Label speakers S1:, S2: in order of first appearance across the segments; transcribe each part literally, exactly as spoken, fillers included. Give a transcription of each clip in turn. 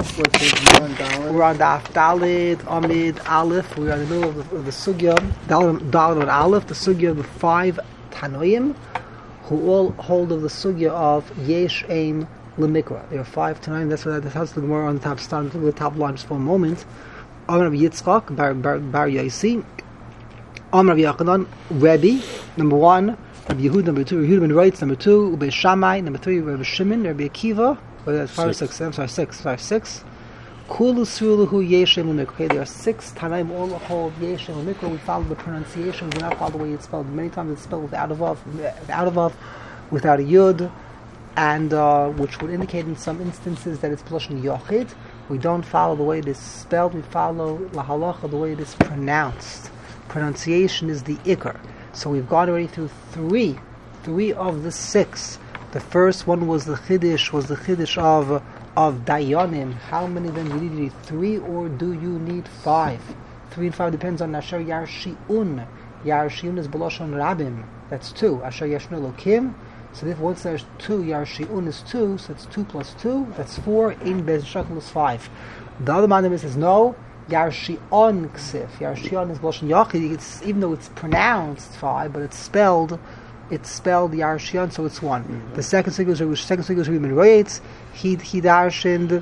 S1: We're on Daf Dalid, Amid, Aleph. We're in the middle of the, of the Sugya, Dalid, Dalid and Aleph, the Sugya of the five Tanoim, who all hold of the Sugya of Yesh Aim Lemikra. There are five Tanoim, that's what that's how the Gemara on the top, starting to the top line just for a moment. Amr Rabbi Yitzchak, Bar, Bar, Bar Yaisi, Amr Rabbi Yochanan, Rebbe, number one, Rabbi Yehud, number two, Rabbi Yehud ben Reitz, number two, Rabbi Shammai, number three, Rabbi Shimon, Rabbi Akiva. Well, that's five, six. six. I'm sorry, six, five, six. Kulu Suluhu Yeshem Lemikra. Okay, there are six Tanaim all hold Yeshem Lemikra. We follow the pronunciation. We not follow the way it's spelled. Many times it's spelled without a vav, without a vav, without a yud, and uh, which would indicate in some instances that it's Ploshon Yochid. We don't follow the way it is spelled. We follow La Halacha the way it is pronounced. Pronunciation is the Ikar. So we've gone already through three, three of the six. The first one was the Chiddush, was the Chiddush of of Dayanim. How many of them do you need? Three or do you need five? Three and five depends on Asher Yarshi'un. Yarshi'un is B'loshon Rabim. That's two. Asher Yashnu Elokim. So if once there's two, Yarshi'un is two, so it's two plus two, that's four. In Bez Shakal is five. The other man says no. Yarshi'on Ksif. Yarshi'on is B'loshon Yachid. It's, even though it's pronounced five, but it's spelled It's spelled Yarshion, so it's one. Mm-hmm. The second single is which second single is Rabbi Reitz. He he darshened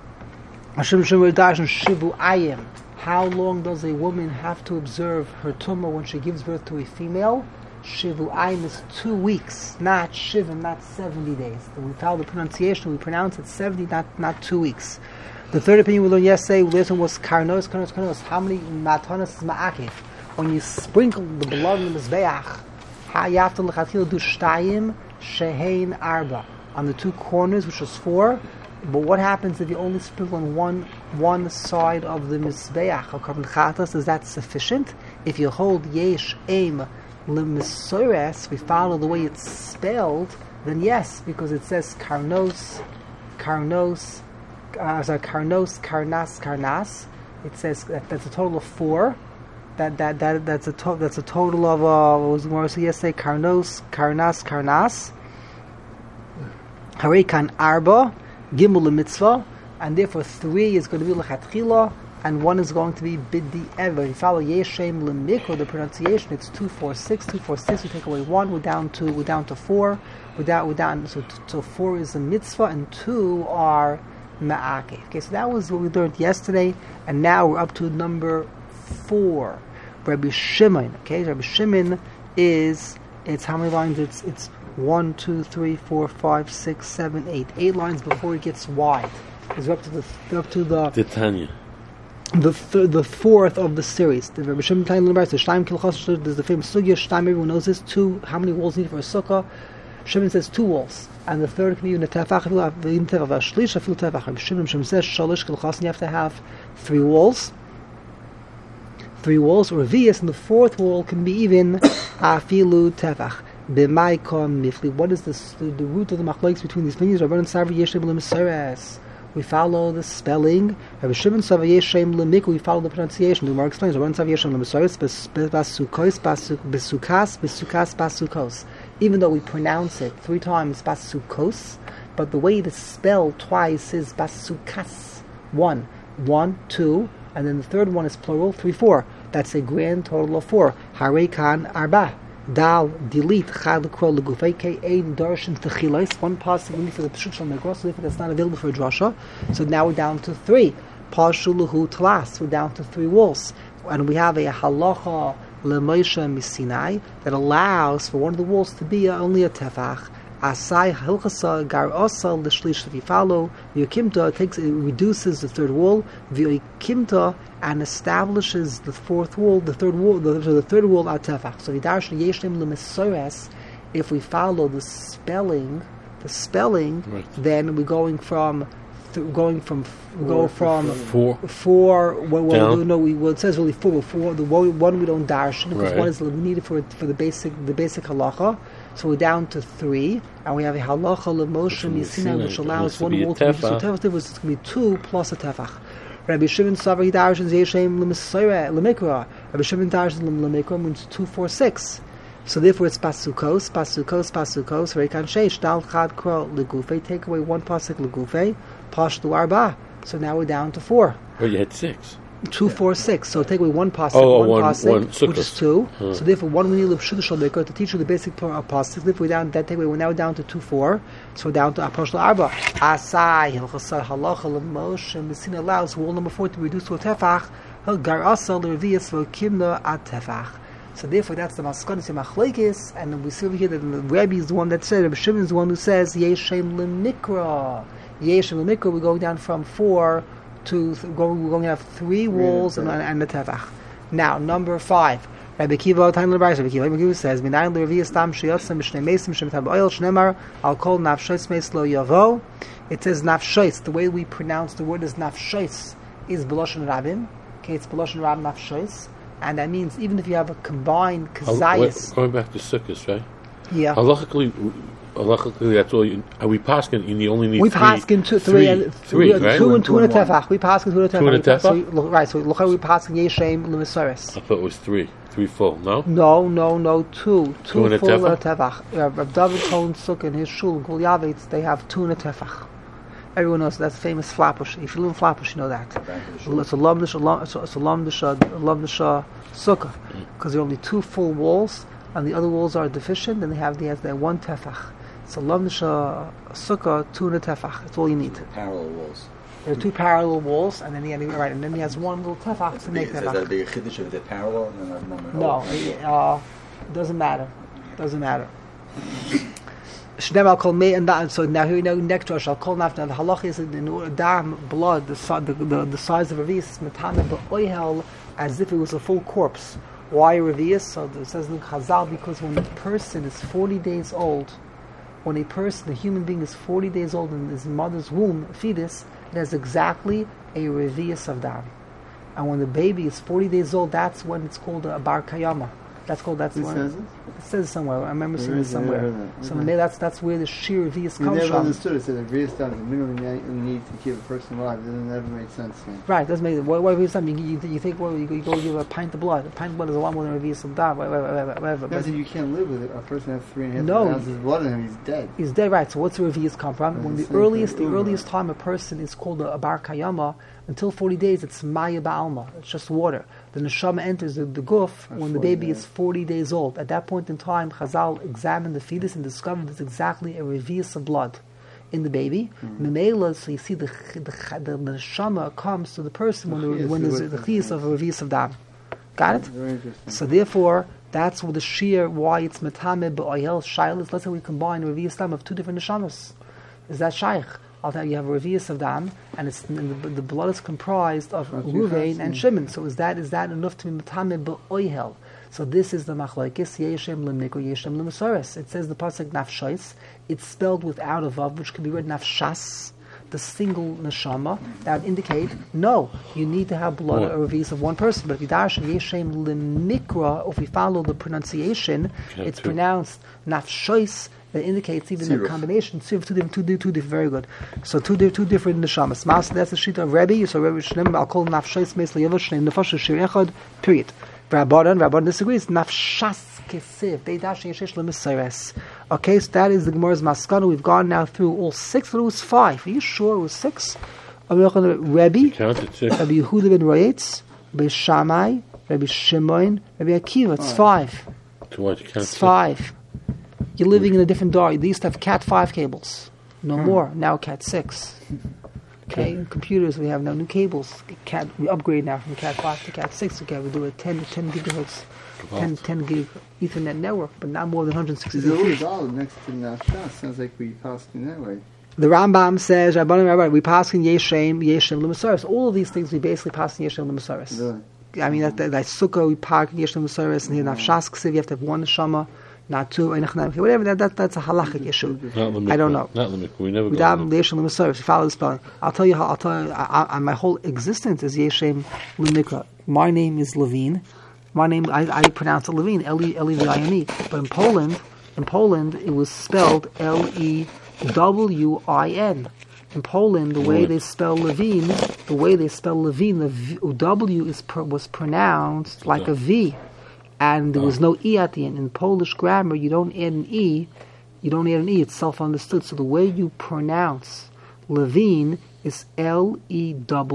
S1: Hashem Hashem darshened Shivu Ayim. How long does a woman have to observe her tumah when she gives birth to a female? Shivu Ayim is two weeks, not Shivim, not seventy days. We follow the pronunciation. We pronounce it seventy, not not two weeks. The third opinion we learned yesterday, we learned was Karnos, Karnos, Karnos. How many matanas is ma'akif? When you sprinkle the blood in the mizbeach, you have to do shtayim shehein arba on the two corners, which is four. But what happens if you only sprinkle on one one side of the mizbeach or korban chatas? Is that sufficient? If you hold yesh aim lemisores, we follow the way it's spelled, then yes, because it says karnos, karnos, uh, sorry, karnos, karnas, karnas. It says that that's a total of four. That that that that's a to, that's a total of uh, what was the more so yesterday? Karnos, Karnas, Karnas. Harekan Arba, Gimel Mitzvah, and therefore three is going to be Lechatchila, and one is going to be Bidi Ever. You follow Yeshem Lemikra, the pronunciation. It's two four six, two four six. We take away one. We're down to we're down to four. We're down we're down so so four is a mitzvah and two are Ma'akeh. Okay, so that was what we learned yesterday, and now we're up to number four. Rabbi Shimon. Okay, Rabbi Shimon is it's how many lines? It's it's one, two, three, four, five, six, seven, eight. Eight lines before it gets wide. It's up to the up to the
S2: the Tanya.
S1: The th- the fourth of the series. The Rabbi Shimon Tanya Lemar says Shtaim Kilchos. There's the famous sugya. Shtaim, everyone knows this. Two. How many walls need for a sukkah? Shimon says two walls, and the third can be in the tefach. V'im tefach v'ashlish afil tefach. Rabbi Shimon Shimon says shalish Kilchos. You have to have three walls. Three walls, or vias, and the fourth wall can be even afilu tefach. B'maikom mifli. What is this, the, the root of the machlokes between these opinions? Rabbanan Sarva Yeshem Lemiseres. We follow the spelling. Rabbi Shimon Sarva Yeshem Lemikra. We follow the pronunciation. The Gemara explains. Rabbanan Sarva Yeshem Lemiseres. Basukos, basukas, basukas, basukos. Even though we pronounce it three times basukos, but the way it is spelled twice is basukas. One, one, two. And then the third one is plural, three, four. That's a grand total of four. Harekan arba. Dal, delete, chad, kro, legufay, ke, ein, darshan, techilais. One pasuk we need for the pshut shal negros, so if that's not available for a drasha. So now we're down to three. Pashuluhu tlas. We're down to three walls. And we have a halacha leMoshe misinai that allows for one of the walls to be only a tefach. Asai hilchasa gar osal l'shlish. If you follow V'yokimta, takes it reduces the third wall. V'yokimta and establishes the fourth wall, the third wall, the, the third wall at tefach. So v'darsha yeshlim l'misores. If we follow the spelling, the spelling, right, then we're going from th- going from we go from
S2: four
S1: four. Well, well no, we well it says really four. Four. The one, one we don't darshan because right, one is needed for for the basic the basic halacha. So we're down to three, and we have a halacha leMoshe misinai, which allows one wall to be just a tefach, which is going to be two plus a tefach. Rabbi Shimon Savar Darshan Zeshem Lemikra. Rabbi Shimon Darshan Lemikra means two, four, six. So therefore it's pasukos, pasukos, pasukos. Reikan sheish dal chad kro legufe. Take away one pasuk legufe. Pashtu arba. So now we're down to four.
S2: Oh, you had six.
S1: Two, four, six. So take away one pasuk,
S2: Oh,
S1: one,
S2: one-
S1: pasuk,
S2: one
S1: which is
S2: sukkos.
S1: two.
S2: Huh.
S1: So therefore, one we need to to teach you the basic Torah of pasuk. Therefore, we're down. That take away. We're now down to two, four. So we're down to Aposhel Arba. Asai hilchasar halacha l'moshe Messina allows rule number four to be reduced to a tefach. Gar asal l'revius v'kimna at tefach. So therefore, that's the maskonis machlekes, and we see over here that the Rebbe is the one that said. Rabbi Shimon is the one who says yeshem l'mikra. Yeshem l'mikra. We're going down from four. To th- go, we're going to have three walls and, and the tefach. Now, number five. Rabbi Kiva, time of the Rabbi Kiva, Rabbi Kiva says, "Minayin l'revius tam sheyotzem b'shnei mesim shemitam ba'oil shnemar al kol nafshos meis lo yavo." It says nafshos. The way we pronounce the word is nafshos is b'loshen rabim. Okay, it's b'loshen rab nafshos, and that means even if you have a combined
S2: Oh,
S1: kazayis.
S2: wait, going back to Sukkot, right?
S1: Yeah.
S2: Halachically, halachically, that's all. You, are we passing? You only need
S1: We
S2: three.
S1: pass in two,
S2: three,
S1: three, and
S2: three,
S1: we-
S2: right?
S1: two and two and a
S3: Two and one.
S1: tefach. We pass in two and a tefach.
S2: Two and a
S1: We pass-
S2: tefach?
S1: so we- right. So look how we pass in yeshem l'misaris.
S2: I thought it was three. Three full. No.
S1: No, no, no, two. Two,
S2: Two and a
S1: full
S2: tefach?
S1: uh, tefach. Yeah, Rav David Cohen Sukkah in his shul, Gul Yavetz, they have two and a tefach. Everyone knows that's famous Flatbush. If you live in Flatbush, you know that. It's a Lamdisha, it's a Lamdisha, Lamdisha Sukkah. Because there are only two full walls, and the other walls are deficient, and they have, they have their one tefach. It's a Lamdisha Sukkah, two and a tefach. That's all you need.
S3: Parallel walls.
S1: There are two parallel walls, and then he, right, and then he has one little tefach to make
S3: Is that a
S1: tefach.
S3: big chiddush if they're parallel? And then one
S1: No, it, uh, it doesn't matter. Doesn't matter. Shneim al kol mei and that. So now here we know next to us. Al kol nafna. The halach is in order dam blood. The si- the, the, the size of a revius metana ba'oihel as if it was a full corpse. Why a revius? So it says in Chazal because when a person is forty days old, when a person, a human being, is forty days old in his mother's womb, a fetus, it has exactly a revius of dam. And when the baby is forty days old, that's when it's called a bar kayama. That's called. That's
S4: Who
S1: when
S4: says it?
S1: it says it somewhere. I remember
S4: Where
S1: seeing it
S4: is it? I never
S1: somewhere.
S4: heard that.
S1: So
S4: Okay.
S1: maybe that's that's where the sheer revius
S4: We
S1: comes
S4: never
S1: from.
S4: understood it. So the various times the minimum you you need to keep a person alive. It doesn't never make sense to me.
S1: Right, doesn't make it. What, what revius? You, you, you think well, you, go, you go give a pint of blood. A pint of blood is a lot more than a revius of dam. Whatever, whatever, whatever.
S4: Because
S1: But
S4: if you can't live with it, a person has three and a half
S1: No.
S4: ounces of blood in him, he's dead.
S1: he's dead, right? So what's the revius come from?
S4: That's
S1: When
S4: the
S1: the
S4: same
S1: earliest,
S4: thing
S1: the
S4: with
S1: earliest time a person is called a, a bar kayama until forty days, it's maya ba'alma. It's just water. The neshama enters the, the guf when the
S4: forty
S1: baby
S4: days.
S1: is forty days old. At that point in time, Chazal examined the fetus and discovered there's exactly a revius of blood in the baby. Memela, so you see the the, the, the neshama comes to the person when, the,
S4: Yes,
S1: when
S4: it
S1: there's
S4: was-
S1: the chiyas of a revius of dam. Got it?
S4: Very interesting.
S1: So therefore, that's what the sheer why it's metame be'oyel shaylis. Let's say we combine a revius dam of two different neshamas. Is that shaykh? I'll tell you, you have a revius of dam, and it's and the, the blood is comprised of
S4: That's
S1: Ruvain and
S4: interesting.
S1: Shimon. So is that is that enough to be metame be'oyel? So this is the machlokes yeshem lemikro yeshem lemasaris. It says the pasuk nafshos. It's spelled without a vav, which can be read nafshas. The single neshama, that would indicate no, you need to have blood
S2: What?
S1: or revius of one person. But if you dash yeshem lemikra, if we follow the pronunciation,
S2: Yeah,
S1: it's
S2: two.
S1: pronounced nafshois. That indicates even the
S3: Tziruf.
S1: combination. Tziruf, two different, two, di- two different, very good. So two, di- two different neshamas. Mas, that's the sheet of Rebbe. So Rebbe Shnem, I'll call nafshois meis leyevosh shneim nefashos shir echad. Period. Rabbanan, Rabbanan disagrees. Nafshas kesiv. They dash yeshesh lemeseres. Okay, so that is the Gemara's maskana. We've gone now through all six, but it was five. Are you sure it was six? Rebbe,
S2: Counted six.
S1: Rabbi Yehuda ben Roetz, Rabbi Shammai, Rabbi Shimon, Rabbi Akiva. It's five.
S2: So why'd you count
S1: It's
S2: six?
S1: five. You're living in a different door. They used to have cat five cables. No more. Now cat six. Okay, in computers we have now new cables. Cat we upgrade now from cat five to cat six. Okay, we do a ten to ten gigahertz, ten, ten gig Ethernet network, but not more than one hundred sixty
S4: There's always
S1: feet.
S4: all next to Nafshah. Sounds like we passed in that way.
S1: The Rambam says, Rabbanim, Rabbanim, we pass in Yeshem, Yeshem L'Masaris. All of these things we basically pass in Yeshem L'Masaris.
S4: Really?
S1: I mean, that, that, that Sukkah, we park in Yeshem L'Masaris, and here Nafshas Ksiv, you have to have one Neshama, not two, Einach whatever, that, that, that's a halachic issue.
S2: Not limit.
S1: I don't know.
S2: Not limit. We never
S1: We
S2: go.
S1: daven
S2: limit.
S1: Yeshem L'Masaris, follow the spelling. I'll tell you how, I'll tell you, I, I, my whole existence is Yeshem L'Mikra. My name is Levine. My name, I, I pronounce it Levine, L E L E V I N E. But in Poland, in Poland, it was spelled L E W I N. In Poland, the way
S2: Right.
S1: they spell Levine, the way they spell Levine, the v, W is pr, was pronounced like a V, and there was no E at the end. In Polish grammar, you don't add an E, you don't add an E. It's self-understood. So the way you pronounce Levine is L E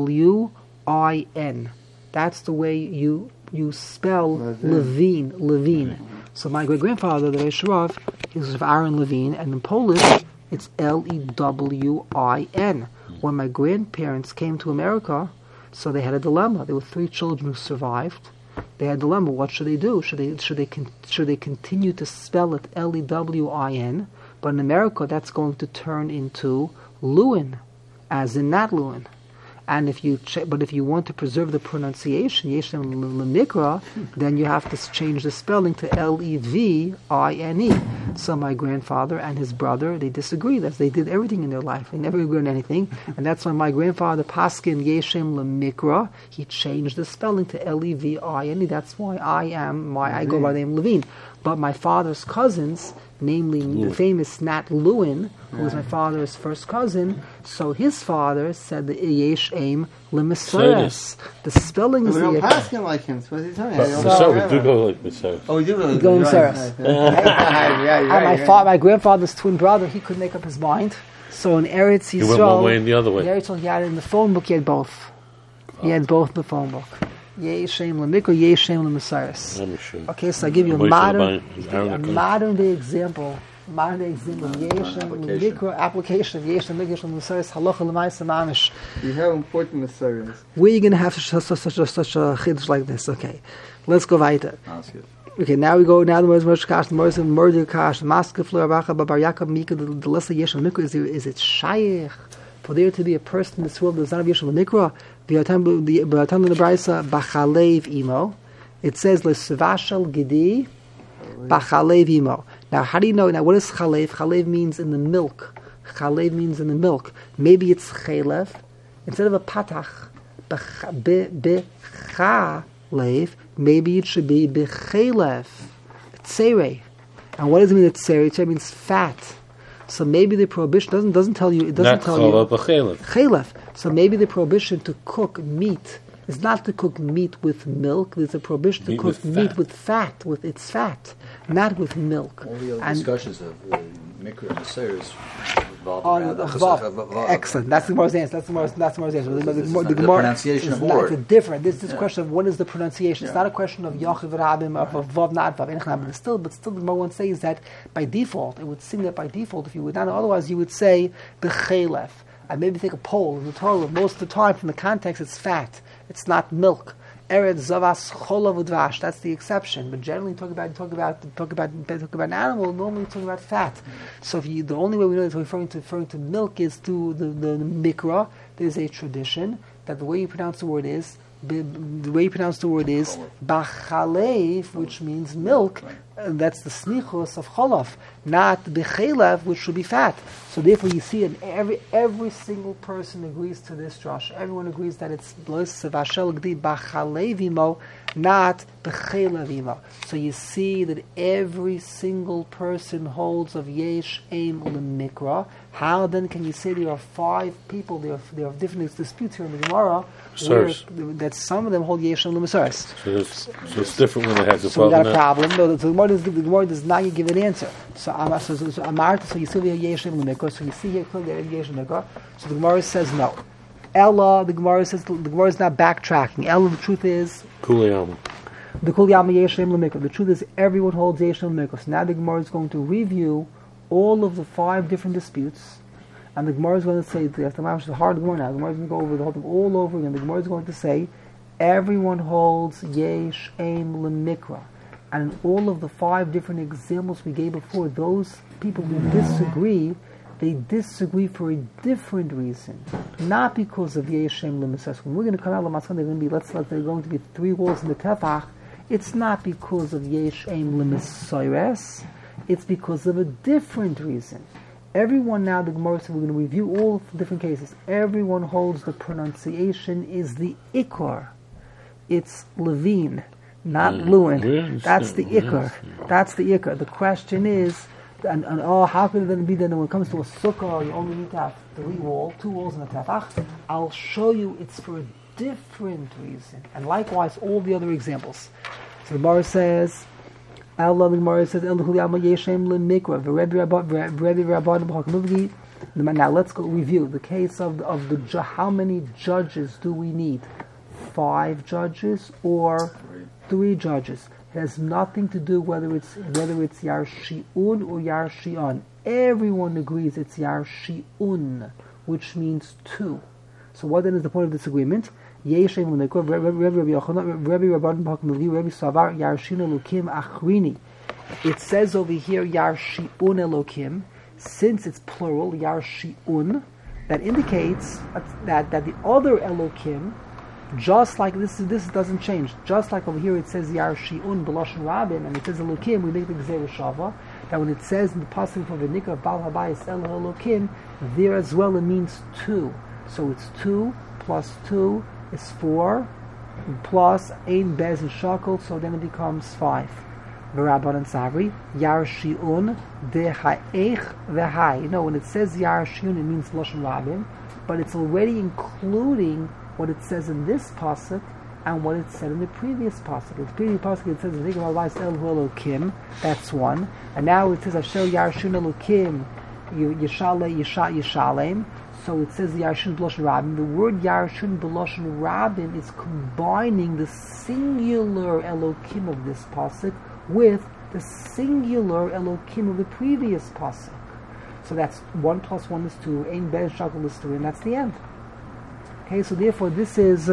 S1: W I N. That's the way you you spell Levine. Levine. So my great grandfather, the Reish Rav, is of Aaron Levine, and in Polish it's L E W I N. When my grandparents came to America, so they had a dilemma. There were three children who survived. They had a dilemma. What should they do? Should they should they con- should they continue to spell it L E W I N? But in America, that's going to turn into Lewin, as in Nat Lewin. And if you ch- but if you want to preserve the pronunciation, Yeshem Lemikra, then you have to change the spelling to L E V I N E. So my grandfather and his brother, they disagreed, as they did everything in their life. They never agreed on anything. And that's why my grandfather, Paskin Yeshem Lemikra, he changed the spelling to L E V I N E. That's why I am, my, I go by the name Levine. But my father's cousins, namely Lewin. The famous Nat Lewin, who was my father's first cousin, so his father said the Yesh Aim Lemisaris. The spelling is
S4: We
S1: the
S4: don't pass him like him. So what's he telling
S2: But
S4: you?
S2: so we do go like Messiah.
S4: Oh, we do really
S1: We go
S4: right,
S1: Lemisaris.
S4: right, right. Yeah,
S1: And my, fa- my grandfather's twin brother, he could make up his mind. So in Eretz
S2: He went one
S1: Yisrael,
S2: way and the other way.
S1: in Eretz Yisrael, he had in the phone book, he had both. He had both in the phone book. Yeshem Lemikra, Yeshem Lemisiris.
S2: Let me show you.
S1: Okay, so I give you a
S2: Moshe
S1: modern,
S2: Rabbeinu, Aaron
S1: a
S2: Leclerc.
S1: modern day example, modern day example of Yeshem
S3: application.
S1: Lemikra, application of Yeshem Lemikra, Yeshem Lemisiris, Halacha Lemaisa Mamish.
S4: You have important Messiahs.
S1: Where are you going to have such a, such a, such a chiddush like this? Okay, let's go weiter.
S3: That's good.
S1: Okay, now we go. Now the words Moshe Kash, the words of murder Kash, Maska Fleur Bacha Babar Yaakov Mika. The the lesser Yeshem Lemikra is there, is it shaykh for there to be a person in this world that is not of Yeshem Lemikra? The Atam the Atam the Braysa Bachalev Imo. It says Lesvashal Gidi Bachalev Imo. Now, how do you know? Now, what is Chalev? Chalev means in the milk. Chalev means in the milk. Maybe it's Chalev instead of a patach. Bechalev. Maybe it should be Bechalev. Tzere. And what does it mean? Tzere? Tzere means fat. So maybe the prohibition doesn't doesn't tell you. It doesn't
S2: Not
S1: tell
S2: challah,
S1: you.
S2: but challah.
S1: Chalef. So maybe the prohibition to cook meat is not to cook meat with milk. There's a prohibition to
S2: Meat
S1: cook
S2: with
S1: meat
S2: fat.
S1: with fat, with its fat, not with milk.
S3: All the other
S1: And-
S3: discussions of uh, Mikra and Messiahs revolve
S1: Oh,
S3: around
S1: the
S3: the
S1: Vav.
S3: Chazak Vav.
S1: Excellent. That's the Gemara's answer. That's the Gemara's, that's the Gemara's answer. The, the,
S3: This is
S1: Gemara-
S3: not
S1: the
S3: the
S1: Gemara
S3: pronunciation
S1: is
S3: of
S1: not
S3: word.
S1: it's different. This this
S3: Yeah.
S1: question of what is the pronunciation. It's
S3: Yeah.
S1: not a question of Yachiv Rabim of, of Vav not Vav. Einach not, But still, but still, the Gemara wants to say is that by default, it would seem that by default, if you would not, otherwise you would say b'chelef. I maybe take a poll in the Torah. Most of the time, from the context, it's fat. It's not milk. Eretz zavas cholav udvash. That's the exception. But generally, talk about talk about talk about talk about an animal. Normally, talk about fat. So, if you, the only way we know it's referring to referring to milk is to the, the, the mikra. There's a tradition that the way you pronounce the word is b- the way you pronounce the word is bachalev, which means milk. And that's the snichos of cholav, not bechelev, which should be fat. So therefore, you see, in every every single person agrees to this, Josh. Everyone agrees that it's vashel gdi bachalevimo, not bechelevimo. So you see that every single person holds of yesh aim lemikra. How then can you say there are five people? There are, there are different disputes here in the Gemara. where-
S2: Sirs.
S1: That some of them hold yesh aim lemisaris.
S2: So, there's- so it's different when they have the
S1: So we got a
S2: problem.
S1: problem. No, the, the, Gemara does, the Gemara does not give an answer. So Amar, so, so, so, Amar, so you still have Yeshem Lemikra. So you see here clearly there is Yeshem Lemikra. So the Gemara says no. Ella, the Gemara says the Gemara is not backtracking. Ella, the truth is
S2: Kuliyama.
S1: the Kul Yama Yeshem Lemikra. The truth is everyone holds Yeshem Lemikra. So now the Gemara is going to review all of the five different disputes. And the Gemara is going to say, after Mamash, the hard Gemara now, the Gemara is going to go over the whole thing all over again. The Gemara is going to say, everyone holds Yesh Aim Lemikra. And in all of the five different examples we gave before, those people who disagree, they disagree for a different reason. Not because of Yesh Aim Lemikra. When we're going to come out of Lamaskon, they're going to be, let's say, they're going to be three walls in the Tefach. It's not because of Yesh Aim Lemikra. It's because of a different reason. Everyone now, the Gemara said, we're going to review all the different cases. Everyone holds the pronunciation is the Ikar. It's Levine, not
S2: Mm.
S1: Lewin.
S2: We understand.
S1: That's the
S2: We
S1: Ikar.
S2: understand.
S1: That's the Ikar. The question is, and, and oh, how could it then be that when it comes to a sukkah, you only need to have three walls, two walls in a tefach? I'll show you it's for a different reason. And likewise, all the other examples. So the Gemara says, Allah the Gemara says, El Huli Amma Yeshem Le Mikra, Verebi Rabban B'Hakamuvgi, Now let's go review the case of the, of the ju- how many judges do we need? Five judges or
S3: Three.
S1: three judges? It has nothing to do whether it's whether it's Yar Shi'un or Yar Shi'an. Everyone agrees it's Yar Shi'un, which means two. So what then is the point of disagreement? Yeshem L'Mikra, Rabbi Yochanan, Rabbi Rabban Bachmili, Rabbi Savar, Yar Shi'un Elokim Achrini. It says over here Yar Shi'un Elokim. Since it's plural, Yar Shi'un, that indicates that, that the other Elokim, just like this, this doesn't change. Just like over here it says Yar Shi'un B'Lashon Rabin, and it says Elokim, we make the Gzeira Shava, that when it says in the pasuk for V'nikra Bal Habayis El Elokim, there as well it means two. So it's two plus two is four, plus Ein Bez and Shakel, so then it becomes five. V'Rabban and Savri, Yar Shi'un de Ha'ech V'Hai. You know, when it says Yar Shi'un, it means Lashon Rabin, but it's already including what it says in this pasuk and what it said in the previous pasuk. In the previous pasuk it says V'Nikra Bal El Elokim. That's one, and now it says Asher Yar Shi'un Elokim Yishale Yisha Yishalem. So it says Yar Shi'un B'Lashon Rabin. The word Yar Shi'un B'Lashon Rabin is combining the singular Elokim of this pasuk with the singular Elokim of the previous pasuk. So that's one plus one is two, Ein Bez Shakel is three, and that's the end. Okay, so therefore this is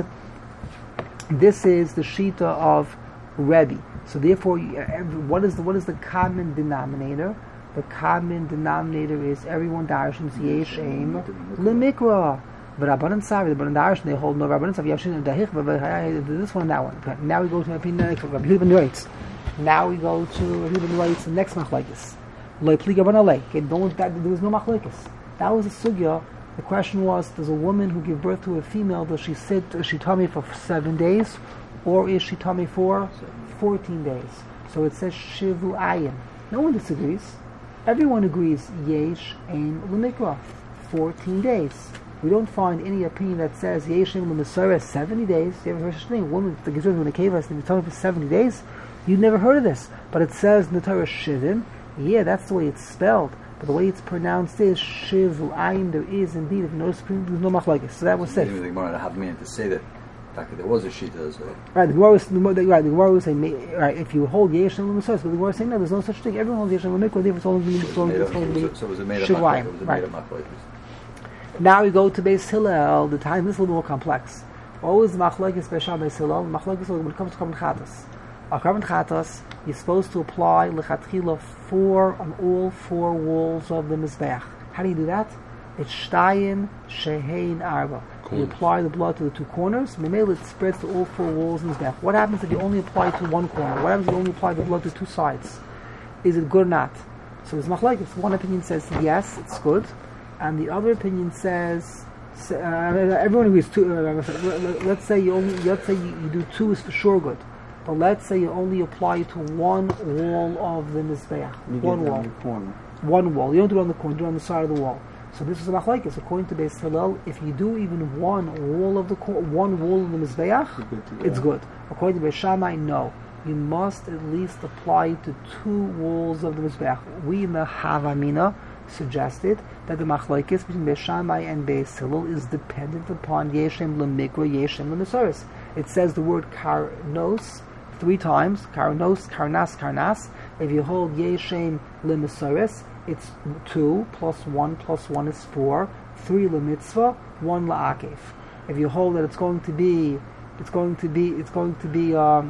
S1: this is the Shita of Rebbe. So therefore, what is the what is the common denominator? The common denominator is everyone darshans Yesh Aim L'Mikra. But Rabbanan Savi, the Rabbanan Darshan, they hold no Rabbanan Savi Yashin and Dahich, this one and that one. Okay, now we go to Rabbi Yehuda ben Yoetz. Now we go to Rabbi Yehuda ben Yoetz, the next machlekes. Lo Pliga ben Alei. Okay, don't that there was no machlekes. That was a sugya. The question was: does a woman who gives birth to a female, does she sit? Is she tummy for seven days, or is she tummy for fourteen days? So it says Shivu Ayin. No one disagrees. Everyone agrees. Yesh Ein L'Mikra. Fourteen days. We don't find any opinion that says Yesh Ein L'Misara seventy days. You ever heard such a thing? A woman that gives birth in a cave has to be tummy for seventy days. You've never heard of this, but it says in the Torah Shivim. Yeah, that's the way it's spelled. But the way it's pronounced is Shivu Ayin. There is indeed, if you notice, there's no machlekes. So that was said.
S3: The Gemara have meaning to say that. In fact, there was a shita as well.
S1: Right, the Gemara was, the, right, the Gemara was saying, right, if you hold Yesh and L'Misar, but the Gemara is saying no, there's no such thing. Everyone holds Yesh and L'Mikra, therefore it's only it's only it's only
S3: So it was a made of
S1: Shivu
S3: machlekes.
S1: Ayin.
S3: It was a
S1: Right.
S3: made of machlekes.
S1: Now we go to Beis Hillel. The time is a little more complex. What was the machlekes Beis Beis Hillel? Machlekes when it comes to Korban Chatas. A Korban Chatas, you're supposed to apply lechatchila four on all four walls of the mizbeach. How do you do that? It's shtayin shehein arba. You apply the blood to the two corners. Memele it spreads to all four walls of the mizbeach. What happens if you only apply to one corner? What happens if you only apply the blood to two sides? Is it good or not? So it's machlekes. One opinion says yes, it's good, and the other opinion says uh, everyone agrees. Two, uh, let's say you only let's say you, you do two is for sure good. But let's say you only apply it to one wall of the mizbeach.
S4: You
S1: One
S4: get it
S1: wall.
S4: on the corner.
S1: One wall. You don't do it on the corner, you do it on the side of the wall. So this is a machlekes. According to Beis Hillel, if you do even one wall of the cor- one wall of the mizbeach,
S4: good to go.
S1: it's good. According to Beis Shammai, no. You must at least apply it to two walls of the mizbeach. We in the Havamina suggested that the machlekes between Beis Shammai and Beis Hillel is dependent upon Yeshem L'Mikra, Yeshem L'Misaris. It says the word karnos three times, karnos, karnas, karnas. If you hold Yeshem L'Misaris, it's two plus one plus one is four. Three L'Mitzvah, one La'akev. If you hold that it's going to be, it's going to be, it's going to be, um,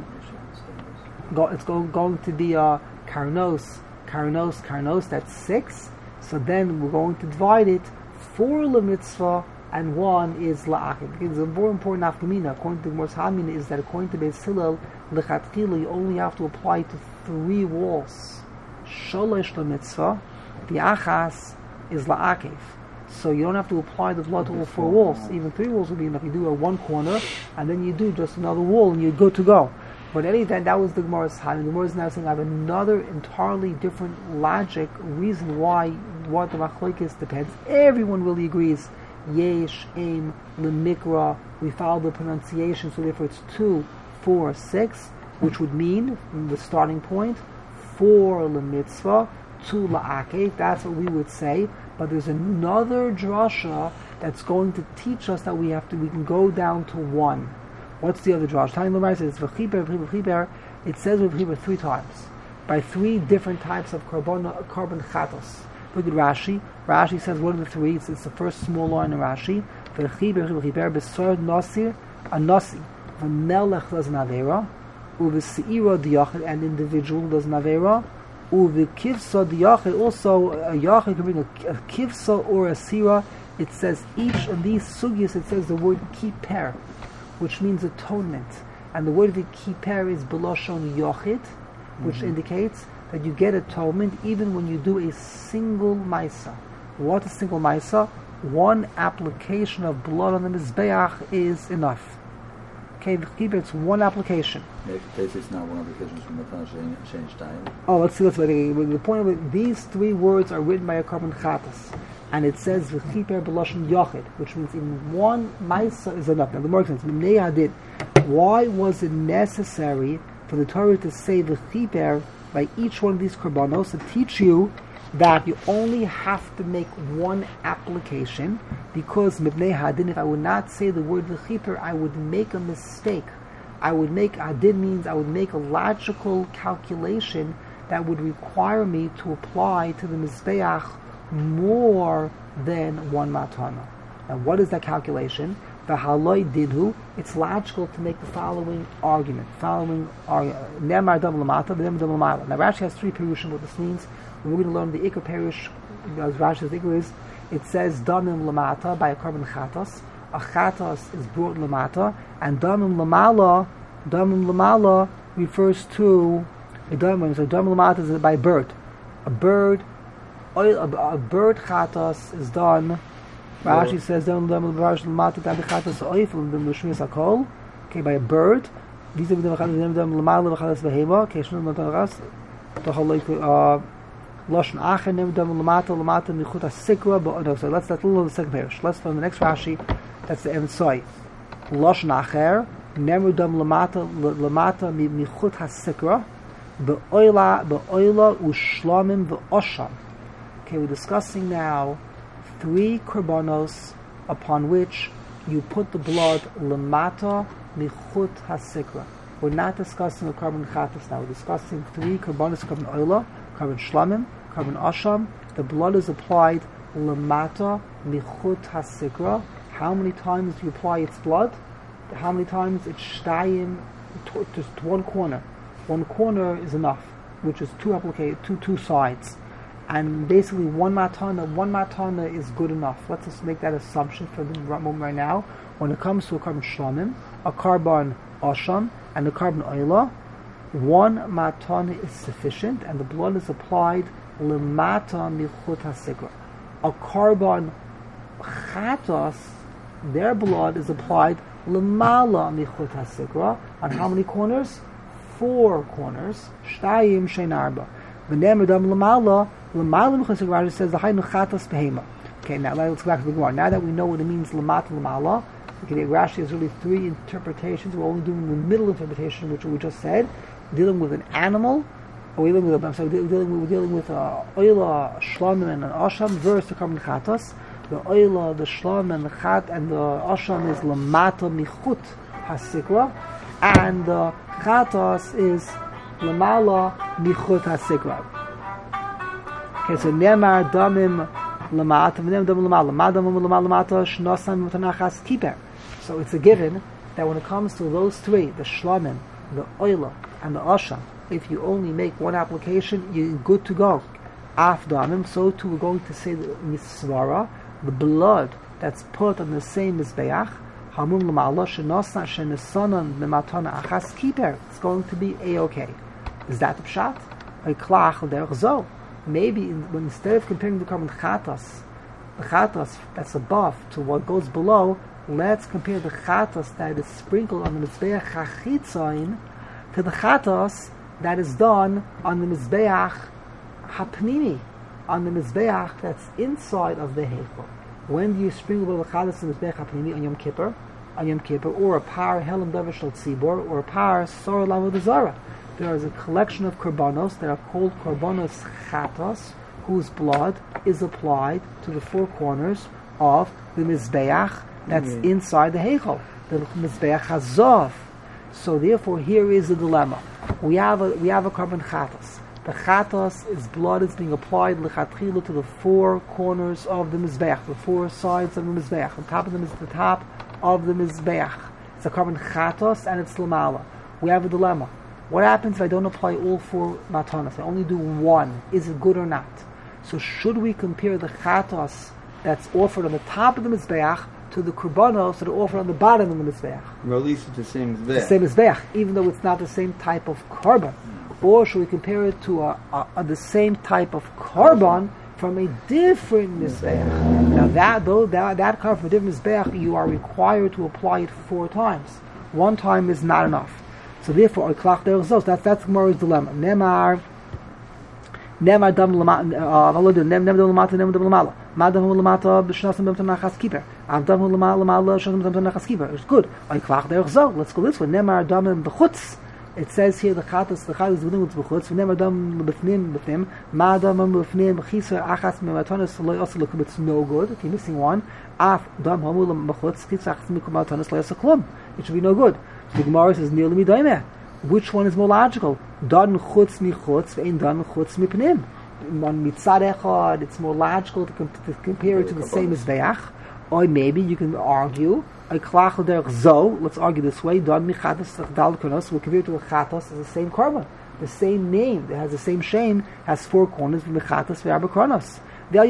S1: go, it's going going to be uh, karnos, karnos, karnos. That's six. So then we're going to divide it. Four L'Mitzvah and one is La'akev. Because the more important afkamina, according to the Gemara's Hamina, is that according to Beis Hillel, L'chatchila, you only have to apply to three walls. Sholosh L'Mitzvah, the Achas is La'akev. So you don't have to apply the blood to all four walls. Even three walls would be enough. You do a one corner, and then you do just another wall, and you're good to go. But in any event, that was the Gemara's Hamina. The Gemara is now saying I have another entirely different logic, reason why what the machlokes depends. Everyone really agrees. Yesh, Aim, L'Mikra. We follow the pronunciation, so therefore it's two, four, six, which would mean, from the starting point, four L'Mitzvah, two La'akev. That's what we would say. but there's another drasha that's going to teach us that we have to, we can go down to one. What's the other drasha? Tanya Lemar says, v'chiper, v'chiper, v'chiper. It says v'chiper three times, by three different types of carbon, carbon chatos. Look at Rashi. Rashi says, what are the three? It's, it's the first small line in Rashi. V'chiper, v'chiper, v'chiper, b'sor nasir, a nasi. V'melech does an avera. U'v'se'ira d'yachid, and individual does an avera. U'v'kivsa d'yachid, also a yachid can bring a, a kivsa or a sira. It says each of these sugyas, it says the word kiper, which means atonement. And the word of kiper is beloshon yachid, which mm-hmm. indicates that you get atonement even when you do a single maisa. What a single maisa? One application of blood on the mizbeach is enough. Okay, it's one application.
S3: It's not one application from the Shein Shtayim.
S1: Oh, let's see. Let's see. The point of it, these three words are written by a carbon chatas, and it says v'chiper b'lashon yachid, which means in one maisa is enough. Now the more sense. Did. Why was it necessary for the Torah to say v'chiper by each one of these karbanos to teach you that you only have to make one application? Because mibnei hadin, if I would not say the word v'chiper, I would make a mistake. I would make, hadin means I would make a logical calculation that would require me to apply to the mizbeach more than one matana. Now what is that calculation? V'haloi didhu, it's logical to make the following argument. Following argument. Nemar dam lamata, v'nem dam lamala. Now Rashi has three perushim what this means. We're going to learn the Ikar Perush, as Rashi's Ikar is, it says damim lamata by a carbon chatos. A chatos is brought lamata, and damim lamala, damim lamala refers to a damim. So damim lamata is by a bird. A bird, oil, a, a bird chatos is done. Rashi says damim lamata damim chatos oifel damim l'shmis hakol. Okay, by a bird. These are the damim lamala v'chatos v'hema. Okay, shnu mataras. Uh, Lashon acher nem dam lamata lamata michut hasikra. But so let's let's learn the second parish. Let's learn the next Rashi. That's the Evansai. Lashon acher nem dam lamata lamata michut hasikra. Beoila beoila ushlamim veosham. Okay, we're discussing now three korbanos upon which you put the blood lamata michut hasikra. We're not discussing a carbon chatas now. We're discussing three korbanos: carbon oila, carbon shlamim, carbon asham. The blood is applied lamata michut hasikra. How many times do you apply its blood? How many times? It's shtayim, just one corner. One corner is enough, which is two applicate, two two sides, and basically one matana. One matana is good enough. Let's just make that assumption for the moment right now. When it comes to a carbon shlamim, a carbon asham, and a carbon oila, one matana is sufficient, and the blood is applied lemata michut hasikra. A carbon chatos, their blood is applied lemala michut hasikra. On how many corners? Four corners. Shtayim shein arba. V'nem adam lemala lemala michut hasikra. It says the haynu chatos behema. Okay, now let's go back to the Gemara. Now that we know what it means lemata lemala, okay, Rashi has really three interpretations. We're only doing the middle interpretation, which we just said, dealing with an animal. Or we're dealing with, I'm sorry, dealing with, we're dealing with a oila, shlamim, and an asham versus the carbon chatos. The oila, the shlam, and the chat, and the asham is lamata michut hasikra, and the chatos is lamala michut hasikra. Okay, so nemar damim lamata, v'nem damim lamala, madam lamata shnosam v'tanachas kiper. So it's a given that when it comes to those three, the shlamim, the oila, and the asham, if you only make one application, you're good to go. Afdamim, so too we're going to say the misvara, the blood that's put on the same mizbeach, hamum l'ma'ala shenosna shenesanan l'matana achas kiper. It's going to be a-okay. Is that the pshat? Klach derech zo. Maybe in, when instead of comparing the carbon chatas, the chatas that's above to what goes below, let's compare the chatas that is sprinkled on the mizbeach chachitzain to the chatas that is done on the mizbeach hapnimi, on the mizbeach that's inside of the heichal. When do you sprinkle the chatas on the mizbeach hapnimi? On Yom Kippur, on Yom Kippur, or a par helam davar shel tzibor, or a par sor lavod zara. There is a collection of korbanos that are called korbanos chatas, whose blood is applied to the four corners of the Mizbeach that's mm. inside the Heichal. The Mizbeach has Zav. So therefore, here is the dilemma. We have a we have a carbon chatas. The chatas is blood is being applied lechatchila to the four corners of the Mizbeach, the four sides of the Mizbeach. The top of them is the top of the Mizbeach. It's a carbon chatas and it's lamala. We have a dilemma. What happens if I don't apply all four matanas? I only do one. Is it good or not? So should we compare the chatas that's offered on the top of the Mizbeach to the kurbanos that are offered on the bottom of the Mizbeach?
S4: Well, at least it's the same Mizbeach.
S1: The same Mizbeach, even though it's not the same type of carbon. Or should we compare it to a, a, a, the same type of carbon from a different Mizbeach? Now that though that, that carbon from a different Mizbeach, you are required to apply it four times. One time is not enough. So therefore, that's that's Gemara's dilemma. Nemar, nemar dam lamata, nem nem dam lamata, nem dam lamala. Madam lamata b'shnasam b'mtam nachas keeper. Avdam lamala lamala b'shnasam b'mtam nachas keeper. It's good. I klach derech zol. Let's go this way. Nemar dam b'chutz. It says here the chatas the chatas within with b'chutz. Nemar dam b'fnim b'fnim. Madam b'fnim b'chiser achas me'matanis loy osel. It's no good. If you're missing one, af dam hamulam b'chutz chiser achas me'matanis loy osel klum. It should be no good. So the Gemara says, nearly midaymeh. Which one is more logical? Dan chutz mi chutz, ve'in dan chutz mi pnim. On mitzad echad, it's more logical to, com- to compare it to the same as Mizbeach. Or maybe you can argue, let's argue this way, dan mi chatas dal konos, we'll compare it to a chatas as the same carbon. The same name, that has the same shame, has four corners, v'mechatas ve'arba kronos. And